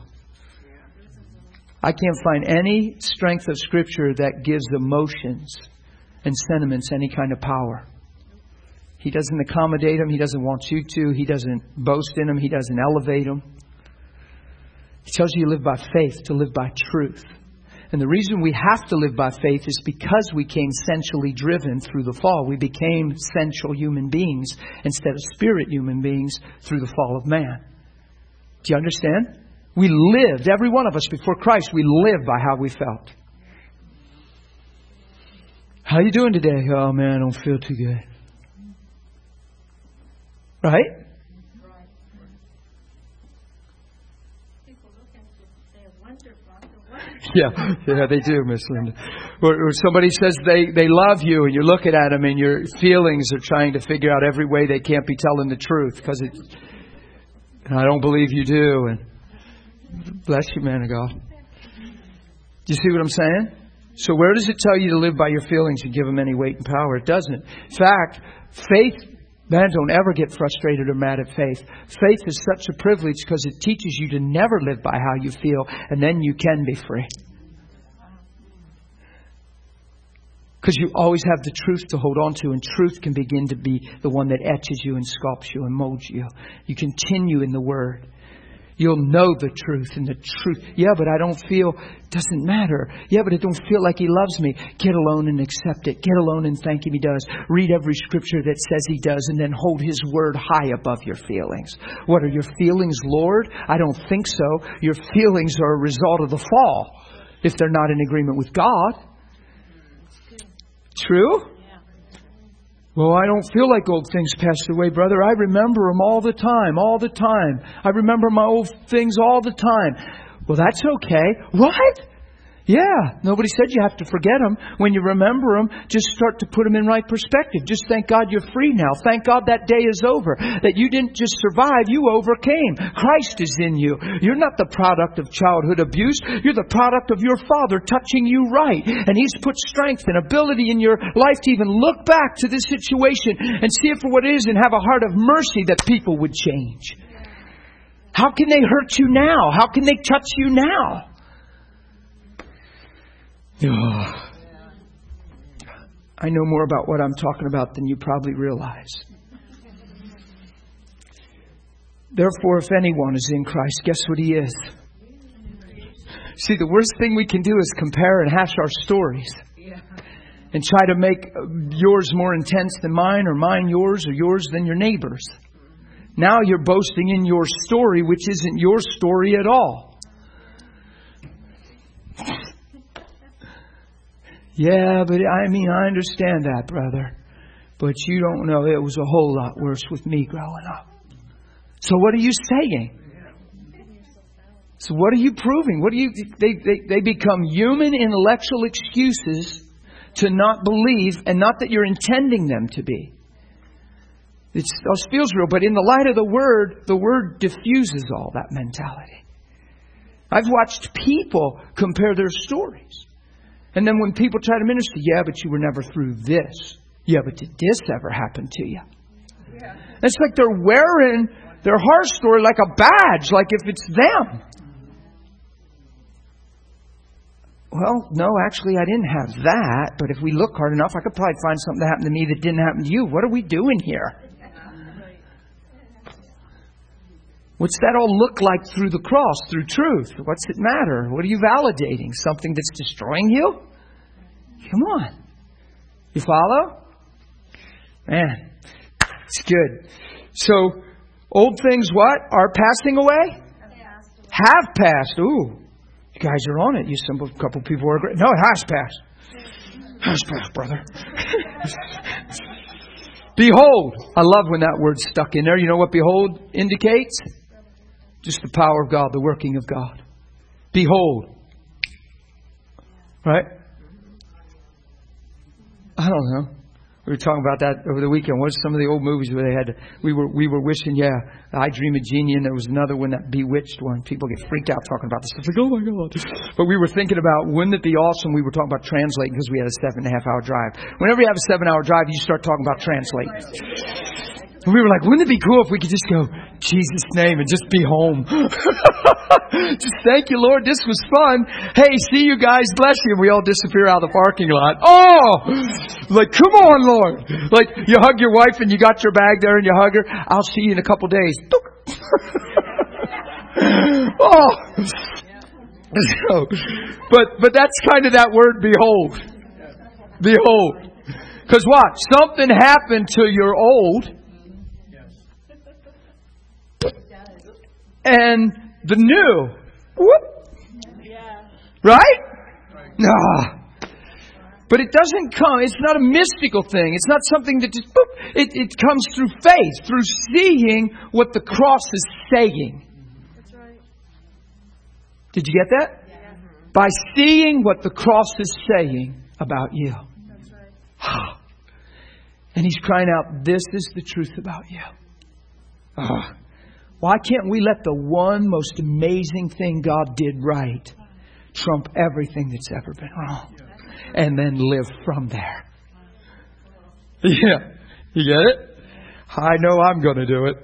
I can't find any strength of scripture that gives emotions and sentiments any kind of power. He doesn't accommodate them. He doesn't want you to. He doesn't boast in them. He doesn't elevate them. He tells you to live by faith, to live by truth. And the reason we have to live by faith is because we came sensually driven through the fall. We became sensual human beings instead of spirit human beings through the fall of man. Do you understand? We lived, every one of us before Christ, we lived by how we felt. How you doing today? Oh man, I don't feel too good. Right? Yeah, they do, Miss Linda. Or somebody says they love you, and you're looking at them, and your feelings are trying to figure out every way they can't be telling the truth because I don't believe you do. And bless you, man of God. Do you see what I'm saying? So where does it tell you to live by your feelings and give them any weight and power? It doesn't. In fact, faith. Man, don't ever get frustrated or mad at faith. Faith is such a privilege because it teaches you to never live by how you feel, and then you can be free. Because you always have the truth to hold on to, and truth can begin to be the one that etches you and sculpts you and molds you. You continue in the Word. You'll know the truth, and the truth. Yeah, but I don't feel, doesn't matter. Yeah, but I don't feel like He loves me. Get alone and accept it. Get alone and thank Him He does. Read every scripture that says He does, and then hold His Word high above your feelings. What are your feelings, Lord? I don't think so. Your feelings are a result of the fall if they're not in agreement with God. True? Well, I don't feel like old things passed away, brother. I remember them all the time, all the time. I remember my old things all the time. Well, that's okay. What? Yeah. Nobody said you have to forget them. When you remember them, just start to put them in right perspective. Just thank God you're free now. Thank God that day is over. That you didn't just survive, you overcame. Christ is in you. You're not the product of childhood abuse. You're the product of your Father touching you right. And He's put strength and ability in your life to even look back to this situation and see it for what it is and have a heart of mercy that people would change. How can they hurt you now? How can they touch you now? Oh. I know more about what I'm talking about than you probably realize. Therefore, if anyone is in Christ, guess what he is? See, the worst thing we can do is compare and hash our stories. And try to make yours more intense than mine, or mine yours, or yours than your neighbor's. Now you're boasting in your story, which isn't your story at all. Yeah, but I understand that, brother. But you don't know, it was a whole lot worse with me growing up. So what are you saying? So what are you proving? They become human intellectual excuses to not believe, and not that you're intending them to be. It feels real, but in the light of the Word diffuses all that mentality. I've watched people compare their stories. And then when people try to minister, yeah, but you were never through this. Yeah, but did this ever happen to you? It's like they're wearing their heart story like a badge, like if it's them. Well, no, actually I didn't have that, but if we look hard enough, I could probably find something that happened to me that didn't happen to you. What are we doing here? What's that all look like through the cross, through truth? What's it matter? What are you validating? Something that's destroying you? Come on. You follow? Man, it's good. So, old things what? Are passing away? Have passed. Ooh. You guys are on it. You a couple people are great. No, it has passed. Has passed, brother. Behold. I love when that word's stuck in there. You know what behold indicates? Just the power of God, the working of God. Behold. Right? I don't know. We were talking about that over the weekend. What are some of the old movies where they had we were wishing, I Dream of Jeannie, and there was another one, that Bewitched one. People get freaked out talking about this. It's like, oh my God. But we were thinking about, wouldn't it be awesome? We were talking about translating because we had a 7.5 hour drive. Whenever you have a 7 hour drive, you start talking about translating. And we were like, wouldn't it be cool if we could just go, Jesus' name, and just be home? Just thank you, Lord. This was fun. Hey, see you guys. Bless you. And we all disappear out of the parking lot. Oh! Like, come on, Lord. Like, you hug your wife and you got your bag there and you hug her. I'll see you in a couple days. Oh! So, but that's kind of that word, behold. Behold. Because what? Something happened to your old. And the new. Whoop. Right? Nah. But it doesn't come. It's not a mystical thing. It's not something that just boop. It comes through faith, through seeing what the cross is saying. That's right. Did you get that? Yeah. By seeing what the cross is saying about you. That's right. And He's crying out, this is the truth about you. Why can't we let the one most amazing thing God did right trump everything that's ever been wrong? And then live from there. Yeah. You get it? I know I'm going to do it.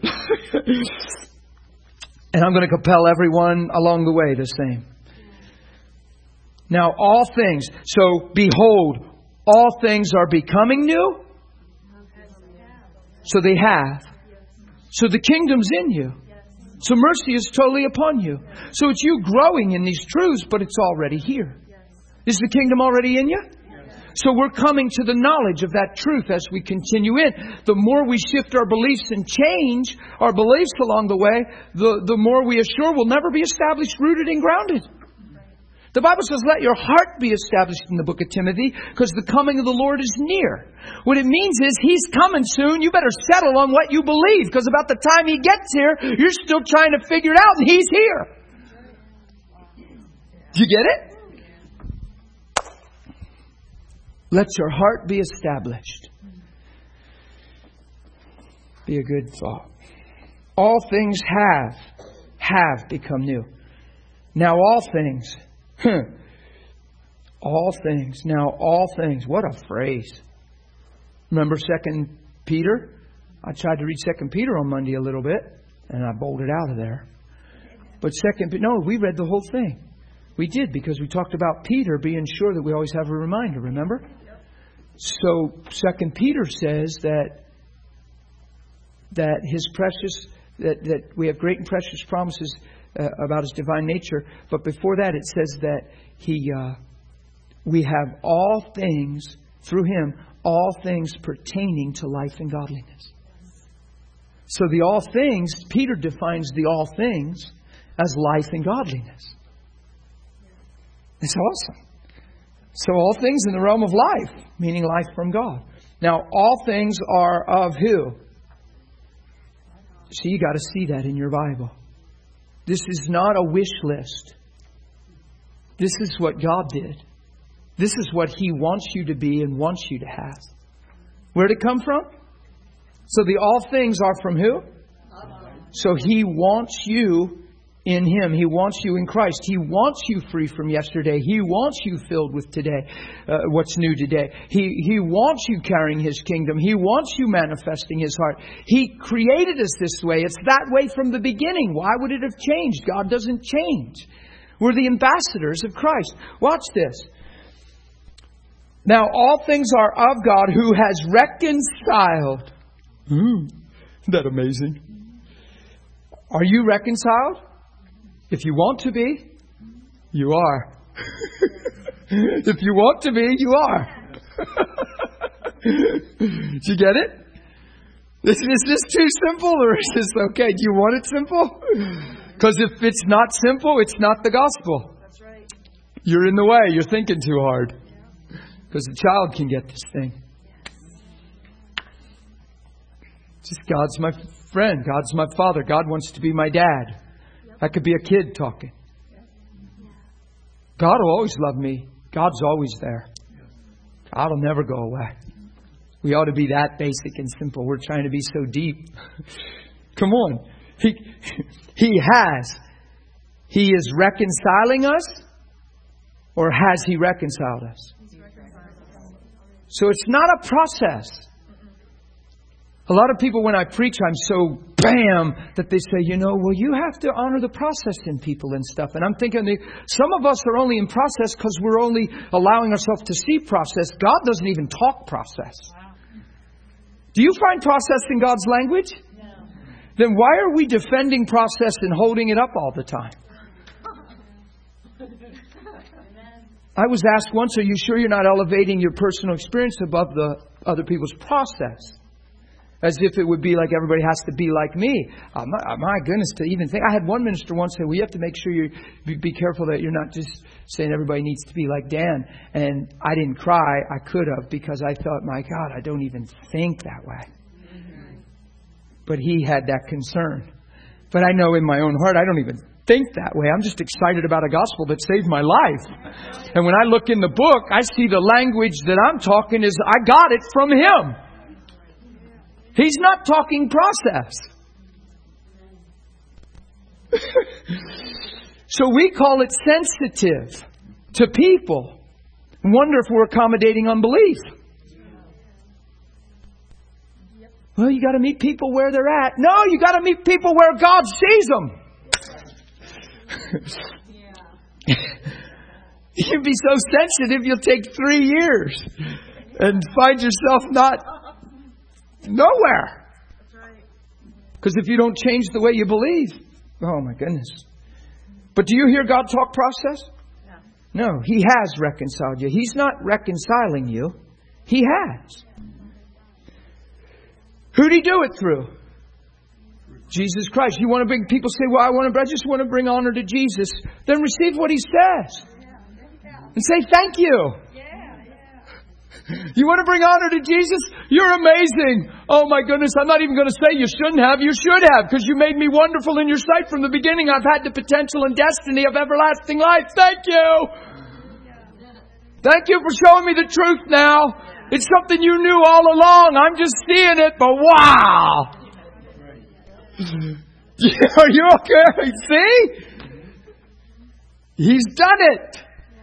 And I'm going to compel everyone along the way the same. Now all things. So behold, all things are becoming new. So they have. So the kingdom's in you. So mercy is totally upon you. So it's you growing in these truths, but it's already here. Is the kingdom already in you? So we're coming to the knowledge of that truth as we continue in. The more we shift our beliefs and change our beliefs along the way, the more we assure we'll never be established, rooted, and grounded. The Bible says, let your heart be established in the book of Timothy, because the coming of the Lord is near. What it means is He's coming soon. You better settle on what you believe, because about the time He gets here, you're still trying to figure it out, and He's here. Do you get it? Let your heart be established. Be a good thought. All things have become new. Now all things. All things. Now all things. What a phrase. Remember 2 Peter? I tried to read 2 Peter on Monday a little bit, and I bolted out of there. But we read the whole thing. We did, because we talked about Peter being sure that we always have a reminder, remember? So 2 Peter says that His precious, that we have great and precious promises about His divine nature. But before that, it says that we have all things, through Him, all things pertaining to life and godliness. So the all things, Peter defines the all things as life and godliness. It's awesome. So all things in the realm of life, meaning life from God. Now, all things are of who? See, you got to see that in your Bible. This is not a wish list. This is what God did. This is what He wants you to be and wants you to have. Where did it come from? So the all things are from who? So He wants you in Him. He wants you in Christ. He wants you free from yesterday. He wants you filled with today, what's new today. He wants you carrying His kingdom. He wants you manifesting His heart. He created us this way. It's that way from the beginning. Why would it have changed? God doesn't change. We're the ambassadors of Christ. Watch this. Now all things are of God, who has reconciled. Isn't that amazing? Are you reconciled? If you want to be, you are. If you want to be, you are. Did you get it? Is this too simple, or is this okay? Do you want it simple? Because if it's not simple, it's not the gospel. That's right. You're in the way. You're thinking too hard. Because a child can get this thing. Just God's my friend. God's my father. God wants to be my dad. That could be a kid talking. God will always love me. God's always there. God will never go away. We ought to be that basic and simple. We're trying to be so deep. Come on. He is reconciling us, or has He reconciled us? So it's not a process. A lot of people, when I preach, I'm so bam that they say, well, you have to honor the process in people and stuff. And I'm thinking, some of us are only in process because we're only allowing ourselves to see process. God doesn't even talk process. Do you find process in God's language? No. Then why are we defending process and holding it up all the time? I was asked once, are you sure you're not elevating your personal experience above the other people's process? As if it would be like everybody has to be like me. My goodness, to even think. I had one minister once say, well, you have to make sure you be careful that you're not just saying everybody needs to be like Dan. And I didn't cry. I could have, because I thought, my God, I don't even think that way. But he had that concern. But I know in my own heart, I don't even think that way. I'm just excited about a gospel that saved my life. And when I look in the book, I see the language that I'm talking is, I got it from Him. He's not talking process. So we call it sensitive to people. Wonder if we're accommodating unbelief. Well, you got to meet people where they're at. No, you got to meet people where God sees them. You'd be so sensitive you'll take 3 years and find yourself nowhere. Because if you don't change the way you believe, oh my goodness. But do you hear God talk process? No, He has reconciled you. He's not reconciling you. He has. Who did He do it through? Jesus Christ. You want to bring people say, well, I just want to bring honor to Jesus. Then receive what He says. And say thank you. You want to bring honor to Jesus? You're amazing. Oh my goodness, I'm not even going to say you shouldn't have. You should have, because you made me wonderful in your sight from the beginning. I've had the potential and destiny of everlasting life. Thank you. Thank you for showing me the truth now. It's something you knew all along. I'm just seeing it, but wow. Are you okay? See? He's done it.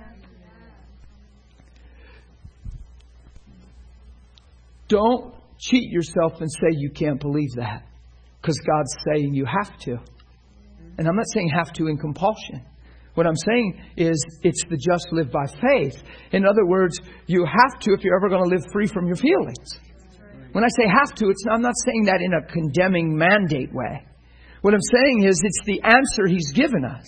Don't cheat yourself and say you can't believe that. Because God's saying you have to. And I'm not saying have to in compulsion. What I'm saying is it's the just live by faith. In other words, you have to if you're ever going to live free from your feelings. When I say have to, I'm not saying that in a condemning mandate way. What I'm saying is it's the answer He's given us.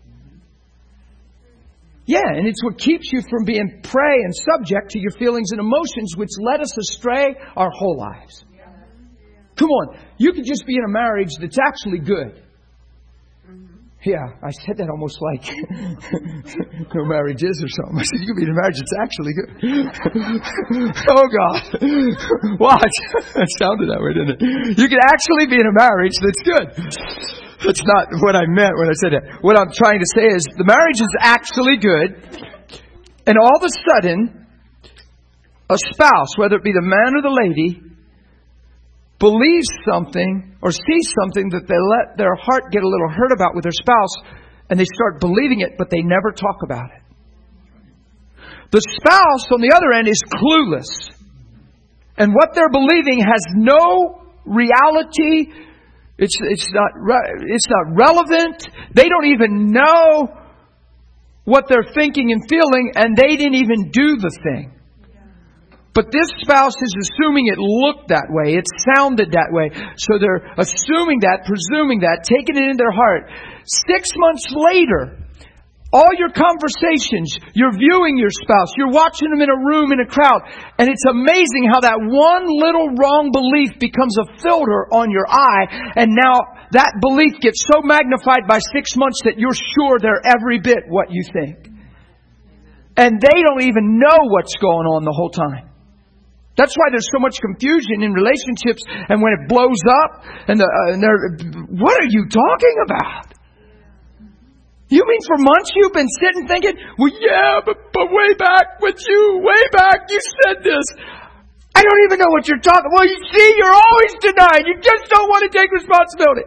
Yeah, and it's what keeps you from being prey and subject to your feelings and emotions, which led us astray our whole lives. Come on, you could just be in a marriage that's actually good. Yeah, I said that almost like no marriage is or something. I said, you could be in a marriage that's actually good. Oh God. Watch. That sounded that way, didn't it? You could actually be in a marriage that's good. That's not what I meant when I said that. What I'm trying to say is the marriage is actually good. And all of a sudden, a spouse, whether it be the man or the lady, believes something or sees something that they let their heart get a little hurt about with their spouse, and they start believing it, but they never talk about it. The spouse, on the other end, is clueless. And what they're believing has no reality. It's not relevant. They don't even know what they're thinking and feeling, and they didn't even do the thing. But this spouse is assuming it looked that way. It sounded that way. So they're assuming that, presuming that, taking it in their heart. 6 months later, all your conversations, you're viewing your spouse, you're watching them in a room, in a crowd, and it's amazing how that one little wrong belief becomes a filter on your eye, and now that belief gets so magnified by 6 months that you're sure they're every bit what you think. And they don't even know what's going on the whole time. That's why there's so much confusion in relationships, and when it blows up, and they're, what are you talking about? You mean for months you've been sitting thinking, well, yeah, but way back with you, way back you said this. I don't even know what you're talking. Well, you see, you're always denying. You just don't want to take responsibility.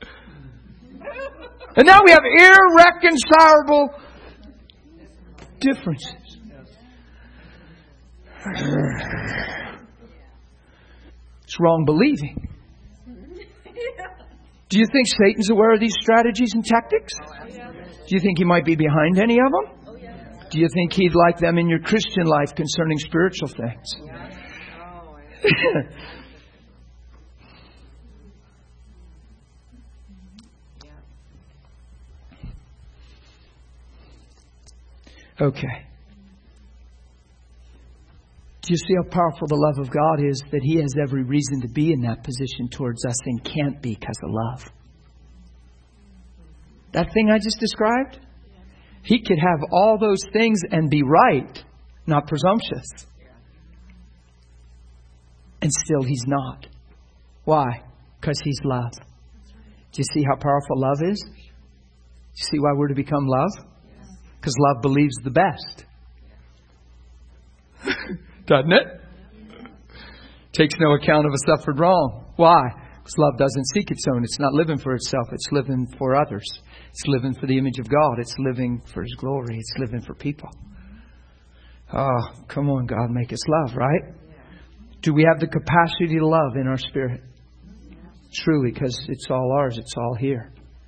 And now we have irreconcilable differences. It's wrong believing. Do you think Satan's aware of these strategies and tactics? Do you think he might be behind any of them? Do you think he'd like them in your Christian life concerning spiritual things? Okay. Do you see how powerful the love of God is, that He has every reason to be in that position towards us and can't be because of love? That thing I just described, He could have all those things and be right, not presumptuous. And still He's not. Why? Because He's love. Do you see how powerful love is? Do you see why we're to become love? Because love believes the best. Doesn't it? Takes no account of a suffered wrong. Why? Because love doesn't seek its own. It's not living for itself. It's living for others. It's living for the image of God. It's living for His glory. It's living for people. Oh, come on, God, make us love, right? Do we have the capacity to love in our spirit? Truly, because it's all ours. It's all here.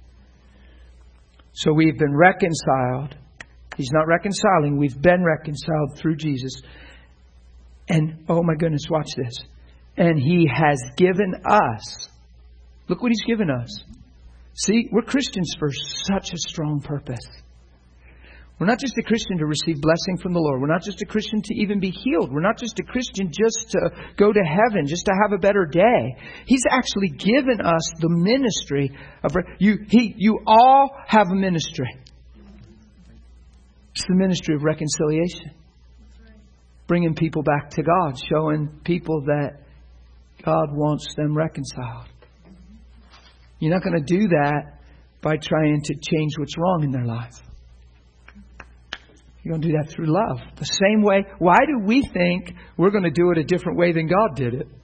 So we've been reconciled. He's not reconciling. We've been reconciled through Jesus. And, oh my goodness, watch this. And He has given us. Look what He's given us. See, we're Christians for such a strong purpose. We're not just a Christian to receive blessing from the Lord. We're not just a Christian to even be healed. We're not just a Christian just to go to heaven, just to have a better day. He's actually given us the ministry of... You all have a ministry. It's the ministry of reconciliation. Bringing people back to God. Showing people that God wants them reconciled. You're not going to do that by trying to change what's wrong in their life. You're going to do that through love. The same way. Why do we think we're going to do it a different way than God did it?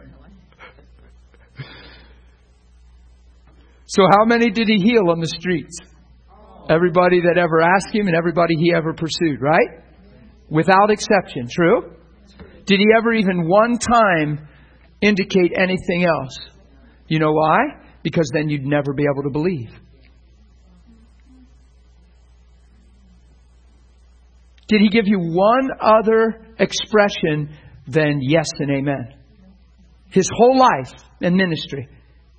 So how many did He heal on the streets? Everybody that ever asked Him and everybody He ever pursued, right? Without exception. True? Did He ever even one time indicate anything else? You know why? Because then you'd never be able to believe. Did He give you one other expression than yes and amen? His whole life and ministry.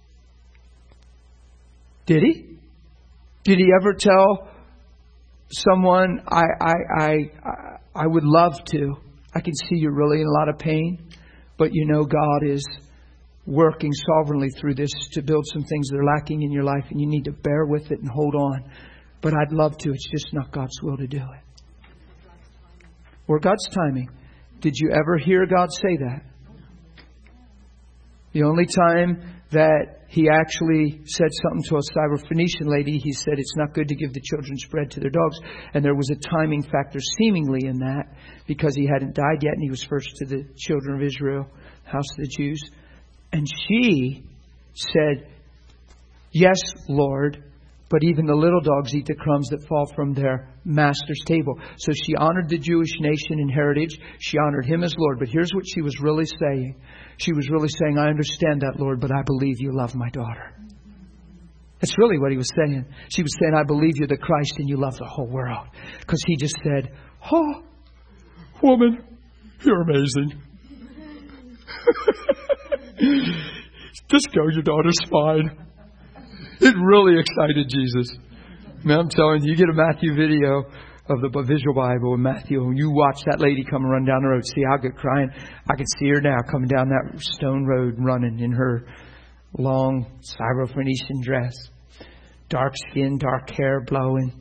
Did He? Did He ever tell someone, I would love to. I can see you're really in a lot of pain. But you know God is working sovereignly through this to build some things that are lacking in your life. And you need to bear with it and hold on. But I'd love to. It's just not God's will to do it. Or God's timing. Did you ever hear God say that? The only time that He actually said something to a Syrophoenician lady, He said it's not good to give the children's bread to their dogs. And there was a timing factor seemingly in that, because He hadn't died yet and He was first to the children of Israel, house of the Jews. And she said, "Yes, Lord, but even the little dogs eat the crumbs that fall from their master's table." So she honored the Jewish nation and heritage. She honored Him as Lord. But here's what she was really saying. She was really saying, "I understand that, Lord, but I believe you love my daughter." That's really what He was saying. She was saying, "I believe you're the Christ and you love the whole world." Because He just said, "Oh, woman, you're amazing. Just go, your daughter's fine." It really excited Jesus. Man, I'm telling you, you get a Matthew video of the visual Bible in Matthew, and you watch that lady come and run down the road. See how good crying? I can see her now coming down that stone road running in her long Syrophoenician dress. Dark skin, dark hair blowing.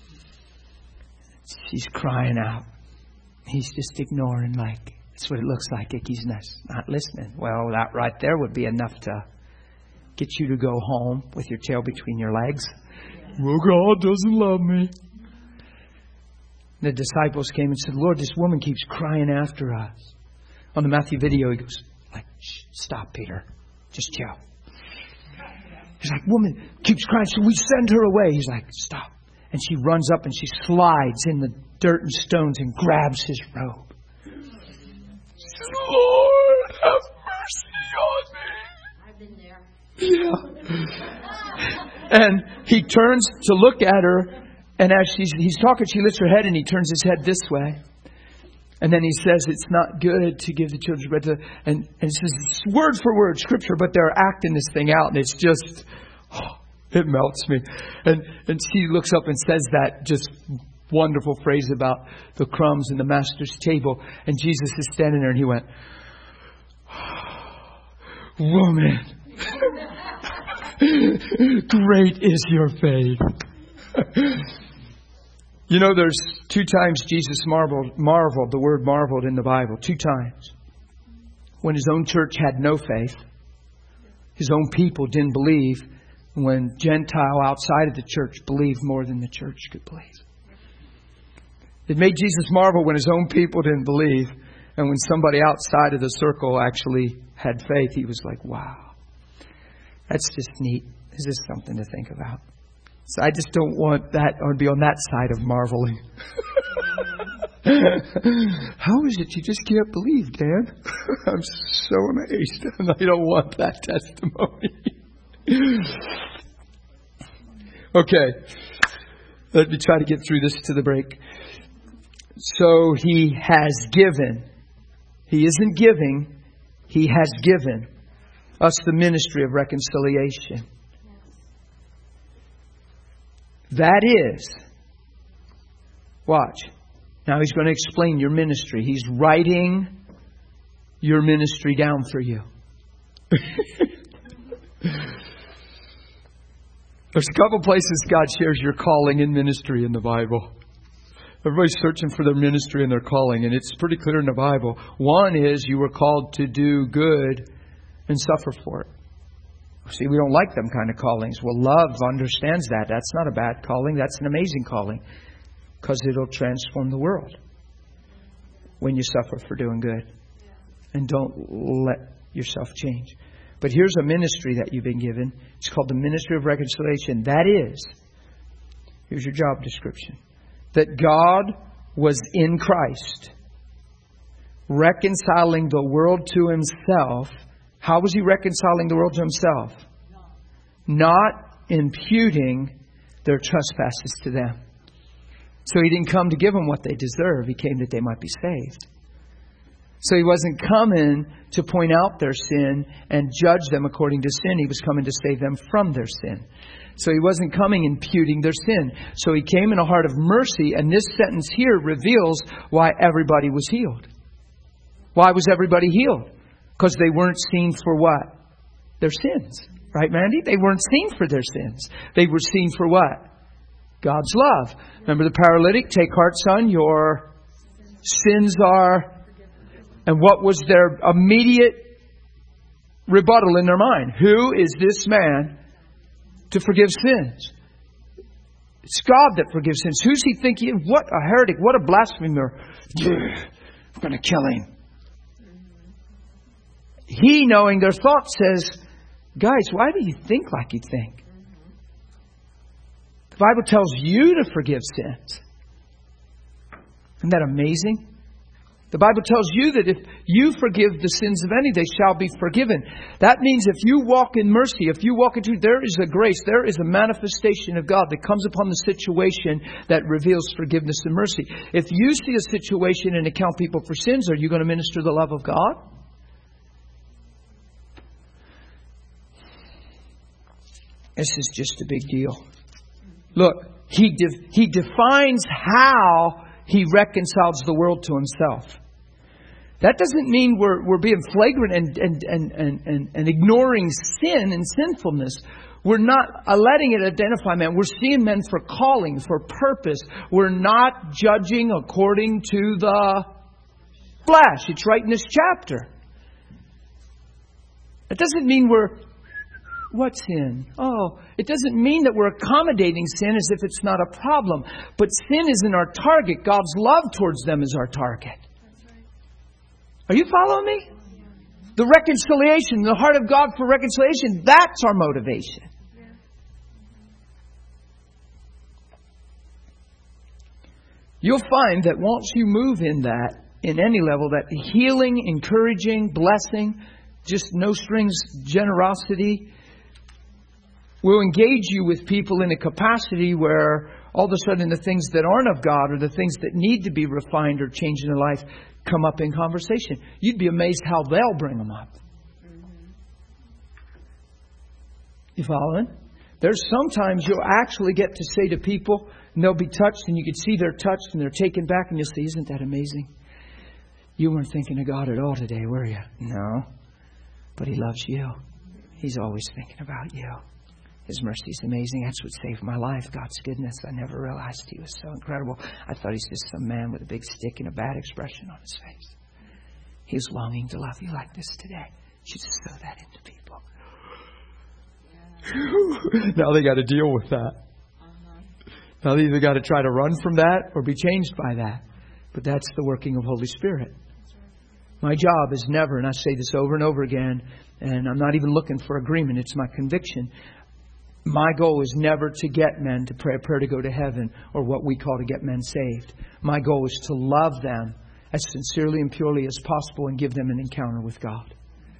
She's crying out. He's just ignoring, like, that's what it looks like. He's not listening. Well, that right there would be enough to get you to go home with your tail between your legs. Well, God doesn't love me. The disciples came and said, "Lord, this woman keeps crying after us." On the Matthew video, He goes, like, "Shh, stop, Peter. Just chill." He's like, "Woman keeps crying. Should we send her away?" He's like, "Stop." And she runs up and she slides in the dirt and stones and grabs His robe. She says, "Lord, have mercy on me." I've been there. Yeah. And He turns to look at her, and as he's talking, she lifts her head and He turns His head this way. And then He says, "It's not good to give the children bread." And it says word for word scripture, but they're acting this thing out, and it's just, it melts me. And she looks up and says that just wonderful phrase about the crumbs and the master's table. And Jesus is standing there, and He went, "Woman, great is your faith." You know, there's 2 times Jesus marveled, the word marveled in the Bible. 2 times. When His own church had no faith. His own people didn't believe. When Gentile outside of the church believed more than the church could believe. It made Jesus marvel when His own people didn't believe. And when somebody outside of the circle actually had faith, He was like, wow. That's just neat. This is something to think about. So I just don't want that. I want to be on that side of marveling. How is it you just can't believe, Dan? I'm so amazed. And I don't want that testimony. Okay. Let me try to get through this to the break. So He has given. He isn't giving. He has given us the ministry of reconciliation. That is, watch. Now He's going to explain your ministry. He's writing your ministry down for you. There's a couple places God shares your calling in ministry in the Bible. Everybody's searching for their ministry and their calling, and it's pretty clear in the Bible. One is you were called to do good and suffer for it. See, we don't like them kind of callings. Well, love understands that. That's not a bad calling. That's an amazing calling. Because it'll transform the world when you suffer for doing good. And don't let yourself change. But here's a ministry that you've been given. It's called the Ministry of Reconciliation. That is, here's your job description. That God was in Christ, reconciling the world to Himself. How was He reconciling the world to Himself? Not imputing their trespasses to them. So He didn't come to give them what they deserve. He came that they might be saved. So He wasn't coming to point out their sin and judge them according to sin. He was coming to save them from their sin. So He wasn't coming imputing their sin. So He came in a heart of mercy. And this sentence here reveals why everybody was healed. Why was everybody healed? Because they weren't seen for what? Their sins. Right, Mandy? They weren't seen for their sins. They were seen for what? God's love. Remember the paralytic? Take heart, son. Your sins are... And what was their immediate rebuttal in their mind? Who is this man to forgive sins? It's God that forgives sins. Who's He think he is? What a heretic. What a blasphemer. I'm going to kill him. He, knowing their thoughts, says, guys, why do you think like you think? The Bible tells you to forgive sins. Isn't that amazing? The Bible tells you that if you forgive the sins of any, they shall be forgiven. That means if you walk in mercy, if you walk in truth, there is a grace, there is a manifestation of God that comes upon the situation that reveals forgiveness and mercy. If you see a situation and account people for sins, are you going to minister the love of God? This is just a big deal. Look, He defines how He reconciles the world to Himself. That doesn't mean we're being flagrant and ignoring sin and sinfulness. We're not letting it identify men. We're seeing men for calling, for purpose. We're not judging according to the flesh. It's right in this chapter. It doesn't mean what sin? Oh, it doesn't mean that we're accommodating sin as if it's not a problem. But sin isn't our target. God's love towards them is our target. Are you following me? The reconciliation, the heart of God for reconciliation, that's our motivation. You'll find that once you move in that, in any level, that healing, encouraging, blessing, just no strings generosity, will engage you with people in a capacity where all of a sudden the things that aren't of God or the things that need to be refined or changed in their life come up in conversation. You'd be amazed how they'll bring them up. You following? There's sometimes you'll actually get to say to people, and they'll be touched, and you can see they're touched and they're taken back, and you'll say, isn't that amazing? You weren't thinking of God at all today, were you? No. But He loves you. He's always thinking about you. His mercy is amazing. That's what saved my life. God's goodness. I never realized He was so incredible. I thought He's just some man with a big stick and a bad expression on his face. He was longing to love you like this today. You just sow that into people. Yeah. Now they got to deal with that. Now they either got to try to run from that or be changed by that. But that's the working of Holy Spirit. My job is never, and I say this over and over again, and I'm not even looking for agreement. It's my conviction. My goal is never to get men to pray a prayer to go to heaven or what we call to get men saved. My goal is to love them as sincerely and purely as possible and give them an encounter with God.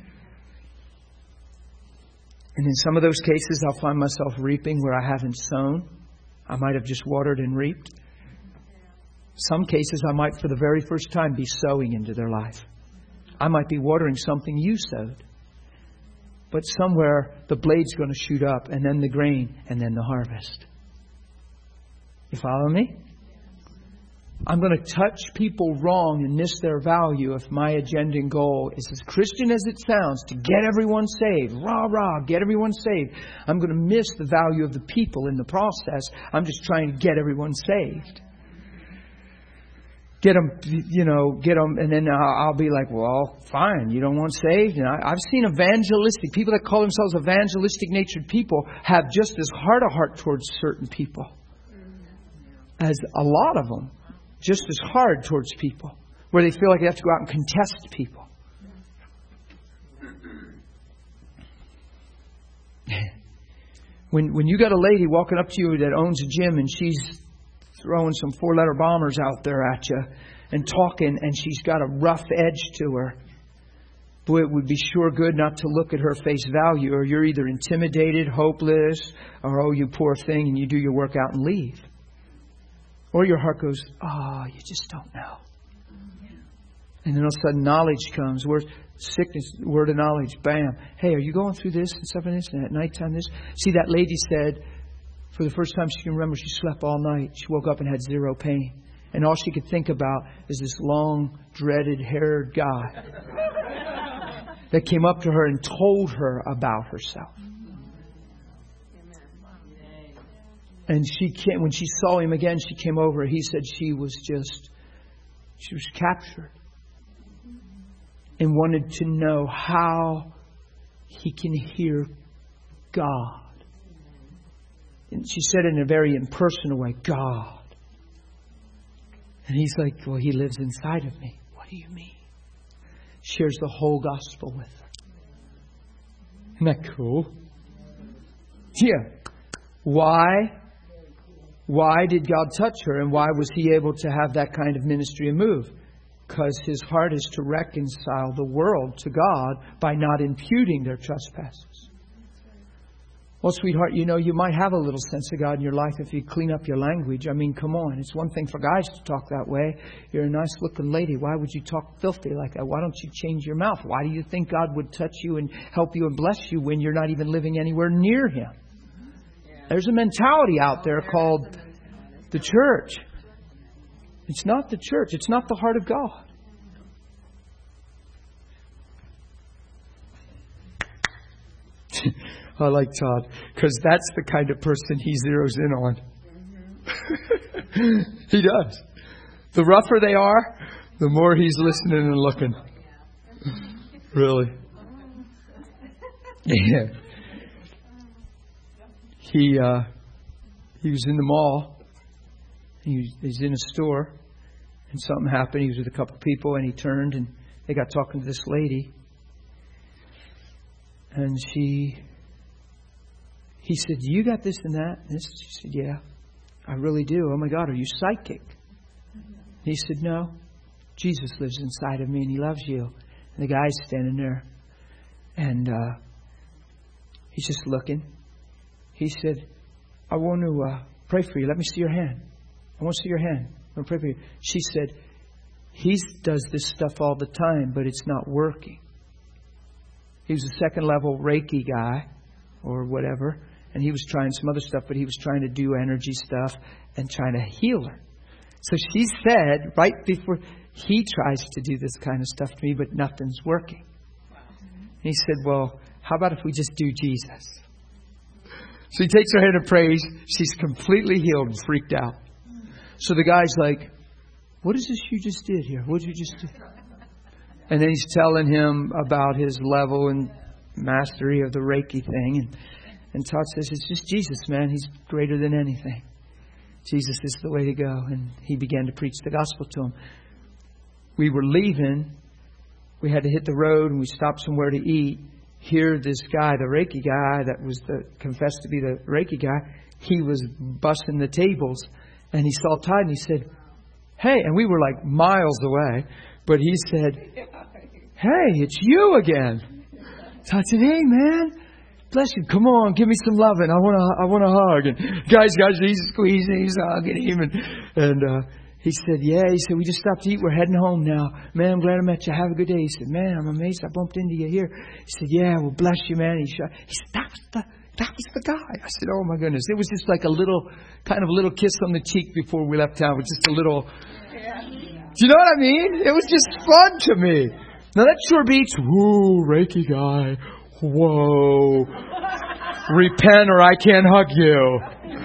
And in some of those cases, I'll find myself reaping where I haven't sown. I might have just watered and reaped. Some cases, I might for the very first time be sowing into their life. I might be watering something you sowed. But somewhere the blade's going to shoot up, and then the grain, and then the harvest. You follow me? I'm going to touch people wrong and miss their value if my agenda and goal is as Christian as it sounds, to get everyone saved. Rah, rah, get everyone saved. I'm going to miss the value of the people in the process. I'm just trying to get everyone saved. Get them, and then I'll be like, well, fine, you don't want saved? And I've seen evangelistic, people that call themselves evangelistic natured people have just as hard a heart towards certain people as a lot of them. Just as hard towards people, where they feel like they have to go out and contest people. When you got a lady walking up to you that owns a gym and she's throwing some 4-letter bombers out there at you and talking, and she's got a rough edge to her, boy, it would be sure good not to look at her face value, or you're either intimidated, hopeless, or oh, you poor thing, and you do your workout and leave. Or your heart goes, oh, you just don't know. And then all of a sudden knowledge comes. Sickness, word of knowledge, bam. Hey, are you going through this and stuff and this? And at nighttime this? See, that lady said, for the first time she can remember, she slept all night. She woke up and had zero pain. And all she could think about is this long, dreaded, haired guy that came up to her and told her about herself. And when she saw him again, she came over. He said she was captured and wanted to know how he can hear God. And she said in a very impersonal way, God. And he's like, well, He lives inside of me. What do you mean? Shares the whole gospel with her. Isn't that cool? Yeah. Why did God touch her, and why was He able to have that kind of ministry and move? Because His heart is to reconcile the world to God by not imputing their trespasses. Well, sweetheart, you know, you might have a little sense of God in your life if you clean up your language. I mean, come on. It's one thing for guys to talk that way. You're a nice-looking lady. Why would you talk filthy like that? Why don't you change your mouth? Why do you think God would touch you and help you and bless you when you're not even living anywhere near Him? There's a mentality out there called the church. It's not the church. It's not the heart of God. I like Todd, because that's the kind of person he zeroes in on. He does. The rougher they are, the more he's listening and looking. Really. Yeah. He was in the mall. He's in a store, and something happened. He was with a couple of people, and he turned, and they got talking to this lady. And he said, "You got this and that?" And she said, "Yeah, I really do. Oh my God, are you psychic?" And he said, "No, Jesus lives inside of me and He loves you." And the guy's standing there, and he's just looking. He said, "I want to pray for you. Let me see your hand. I want to see your hand. I want to pray for you." She said, "He does this stuff all the time, but it's not working." He was a second level Reiki guy or whatever. And he was trying some other stuff, but he was trying to do energy stuff and trying to heal her. So she said, right before, he tries to do this kind of stuff to me, but nothing's working. And he said, "Well, how about if we just do Jesus?" So he takes her hand and prays. She's completely healed and freaked out. So the guy's like, "What is this you just did here? What did you just do?" And then he's telling him about his level and mastery of the Reiki thing. And Todd says, "It's just Jesus, man. He's greater than anything. Jesus is the way to go." And he began to preach the gospel to him. We were leaving. We had to hit the road and we stopped somewhere to eat. Here, this guy, the Reiki guy that was confessed to be the Reiki guy, he was busting the tables. And he saw Todd and he said, "Hey," and we were like miles away. But he said, "Hey, it's you again." Todd said, "Hey, man. Bless you. Come on, give me some loving. I want a hug." And guys, he's squeezing, he's hugging him. And he said, "Yeah." He said, "We just stopped to eat. We're heading home now. Man, I'm glad I met you. Have a good day." He said, "Man, I'm amazed I bumped into you here." He said, "Yeah, well, bless you, man." He said, that was the guy. I said, "Oh my goodness." It was just like a little kiss on the cheek before we left town. It was just a little, do you know what I mean? It was just fun to me. Now that sure beats, "Woo, Reiki guy. Whoa. Repent or I can't hug you."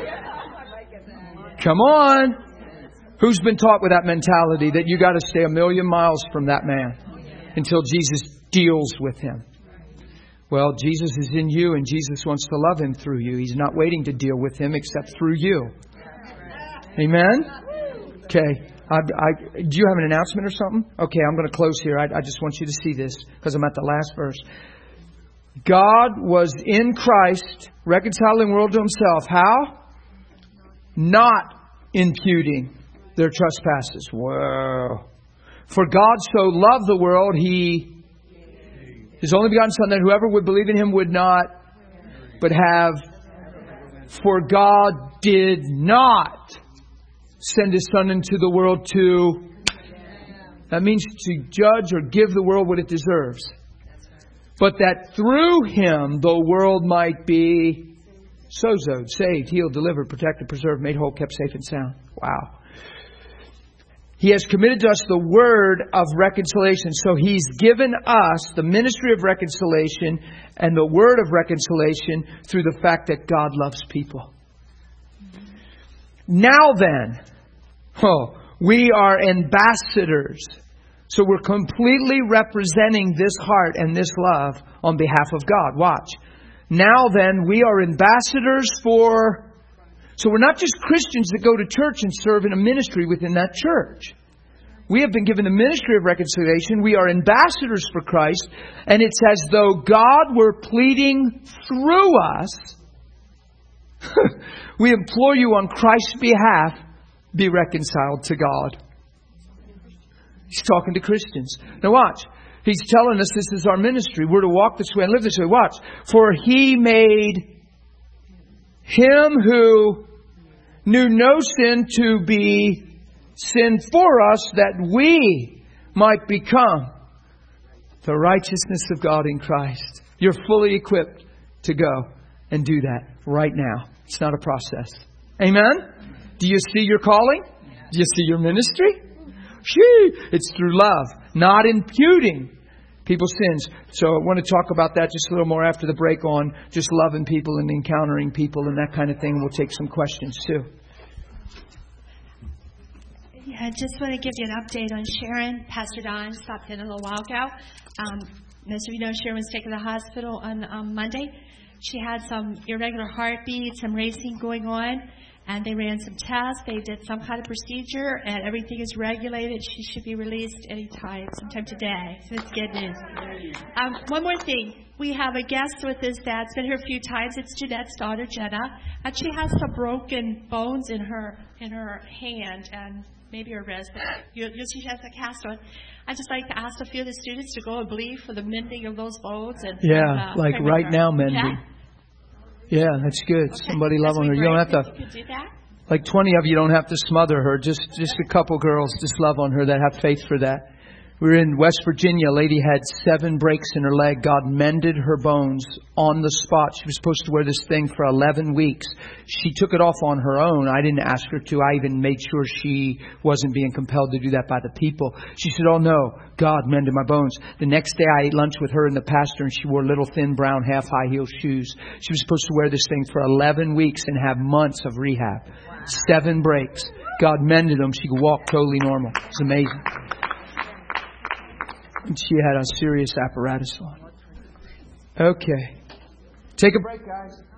Come on. Who's been taught with that mentality that you got to stay a million miles from that man until Jesus deals with him? Well, Jesus is in you and Jesus wants to love him through you. He's not waiting to deal with him except through you. Amen? Okay. Do you have an announcement or something? Okay, I'm going to close here. I just want you to see this because I'm at the last verse. God was in Christ, reconciling the world to Himself. How? Not imputing their trespasses. Whoa. For God so loved the world, He, His only begotten Son, that whoever would believe in Him would not, but have. For God did not send His Son into the world to... That means to judge or give the world what it deserves. But that through Him the world might be sozoed, saved, healed, delivered, protected, preserved, made whole, kept safe and sound. Wow. He has committed to us the word of reconciliation. So He's given us the ministry of reconciliation and the word of reconciliation through the fact that God loves people. Now then, we are ambassadors. So we're completely representing this heart and this love on behalf of God. Watch. Now then, we are ambassadors for... So we're not just Christians that go to church and serve in a ministry within that church. We have been given the ministry of reconciliation. We are ambassadors for Christ. And it's as though God were pleading through us. We implore you on Christ's behalf, be reconciled to God. He's talking to Christians. Now watch. He's telling us this is our ministry. We're to walk this way and live this way. Watch. For He made Him who knew no sin to be sin for us, that we might become the righteousness of God in Christ. You're fully equipped to go and do that right now. It's not a process. Amen? Do you see your calling? Do you see your ministry? It's through love, not imputing people's sins. So I want to talk about that just a little more after the break on just loving people and encountering people and that kind of thing. We'll take some questions too. Yeah, I just want to give you an update on Sharon. Pastor Don stopped in a little while ago. Most of you know Sharon was taken to the hospital on Monday. She had some irregular heartbeat, some racing going on, and they ran some tests. They did some kind of procedure, and everything is regulated. She should be released sometime today. So it's good news. One more thing. We have a guest with us that's been here a few times. It's Jeanette's daughter, Jenna, and she has some broken bones in her hand and maybe her wrist. But you'll see she has a cast on. I'd just like to ask a few of the students to go and believe for the mending of those bones. Like right now mending. Yeah, that's good. Okay, somebody love on her. You don't have to. You could do that. Like 20 of you don't have to smother her. Just a couple girls just love on her that have faith for that. We were in West Virginia. A lady had 7 breaks in her leg. God mended her bones on the spot. She was supposed to wear this thing for 11 weeks. She took it off on her own. I didn't ask her to. I even made sure she wasn't being compelled to do that by the people. She said, "Oh no, God mended my bones." The next day I ate lunch with her and the pastor, and she wore little thin brown half high heel shoes. She was supposed to wear this thing for 11 weeks and have months of rehab. 7 breaks. God mended them. She could walk totally normal. It's amazing. And she had a serious apparatus on. Okay. Take a break, guys.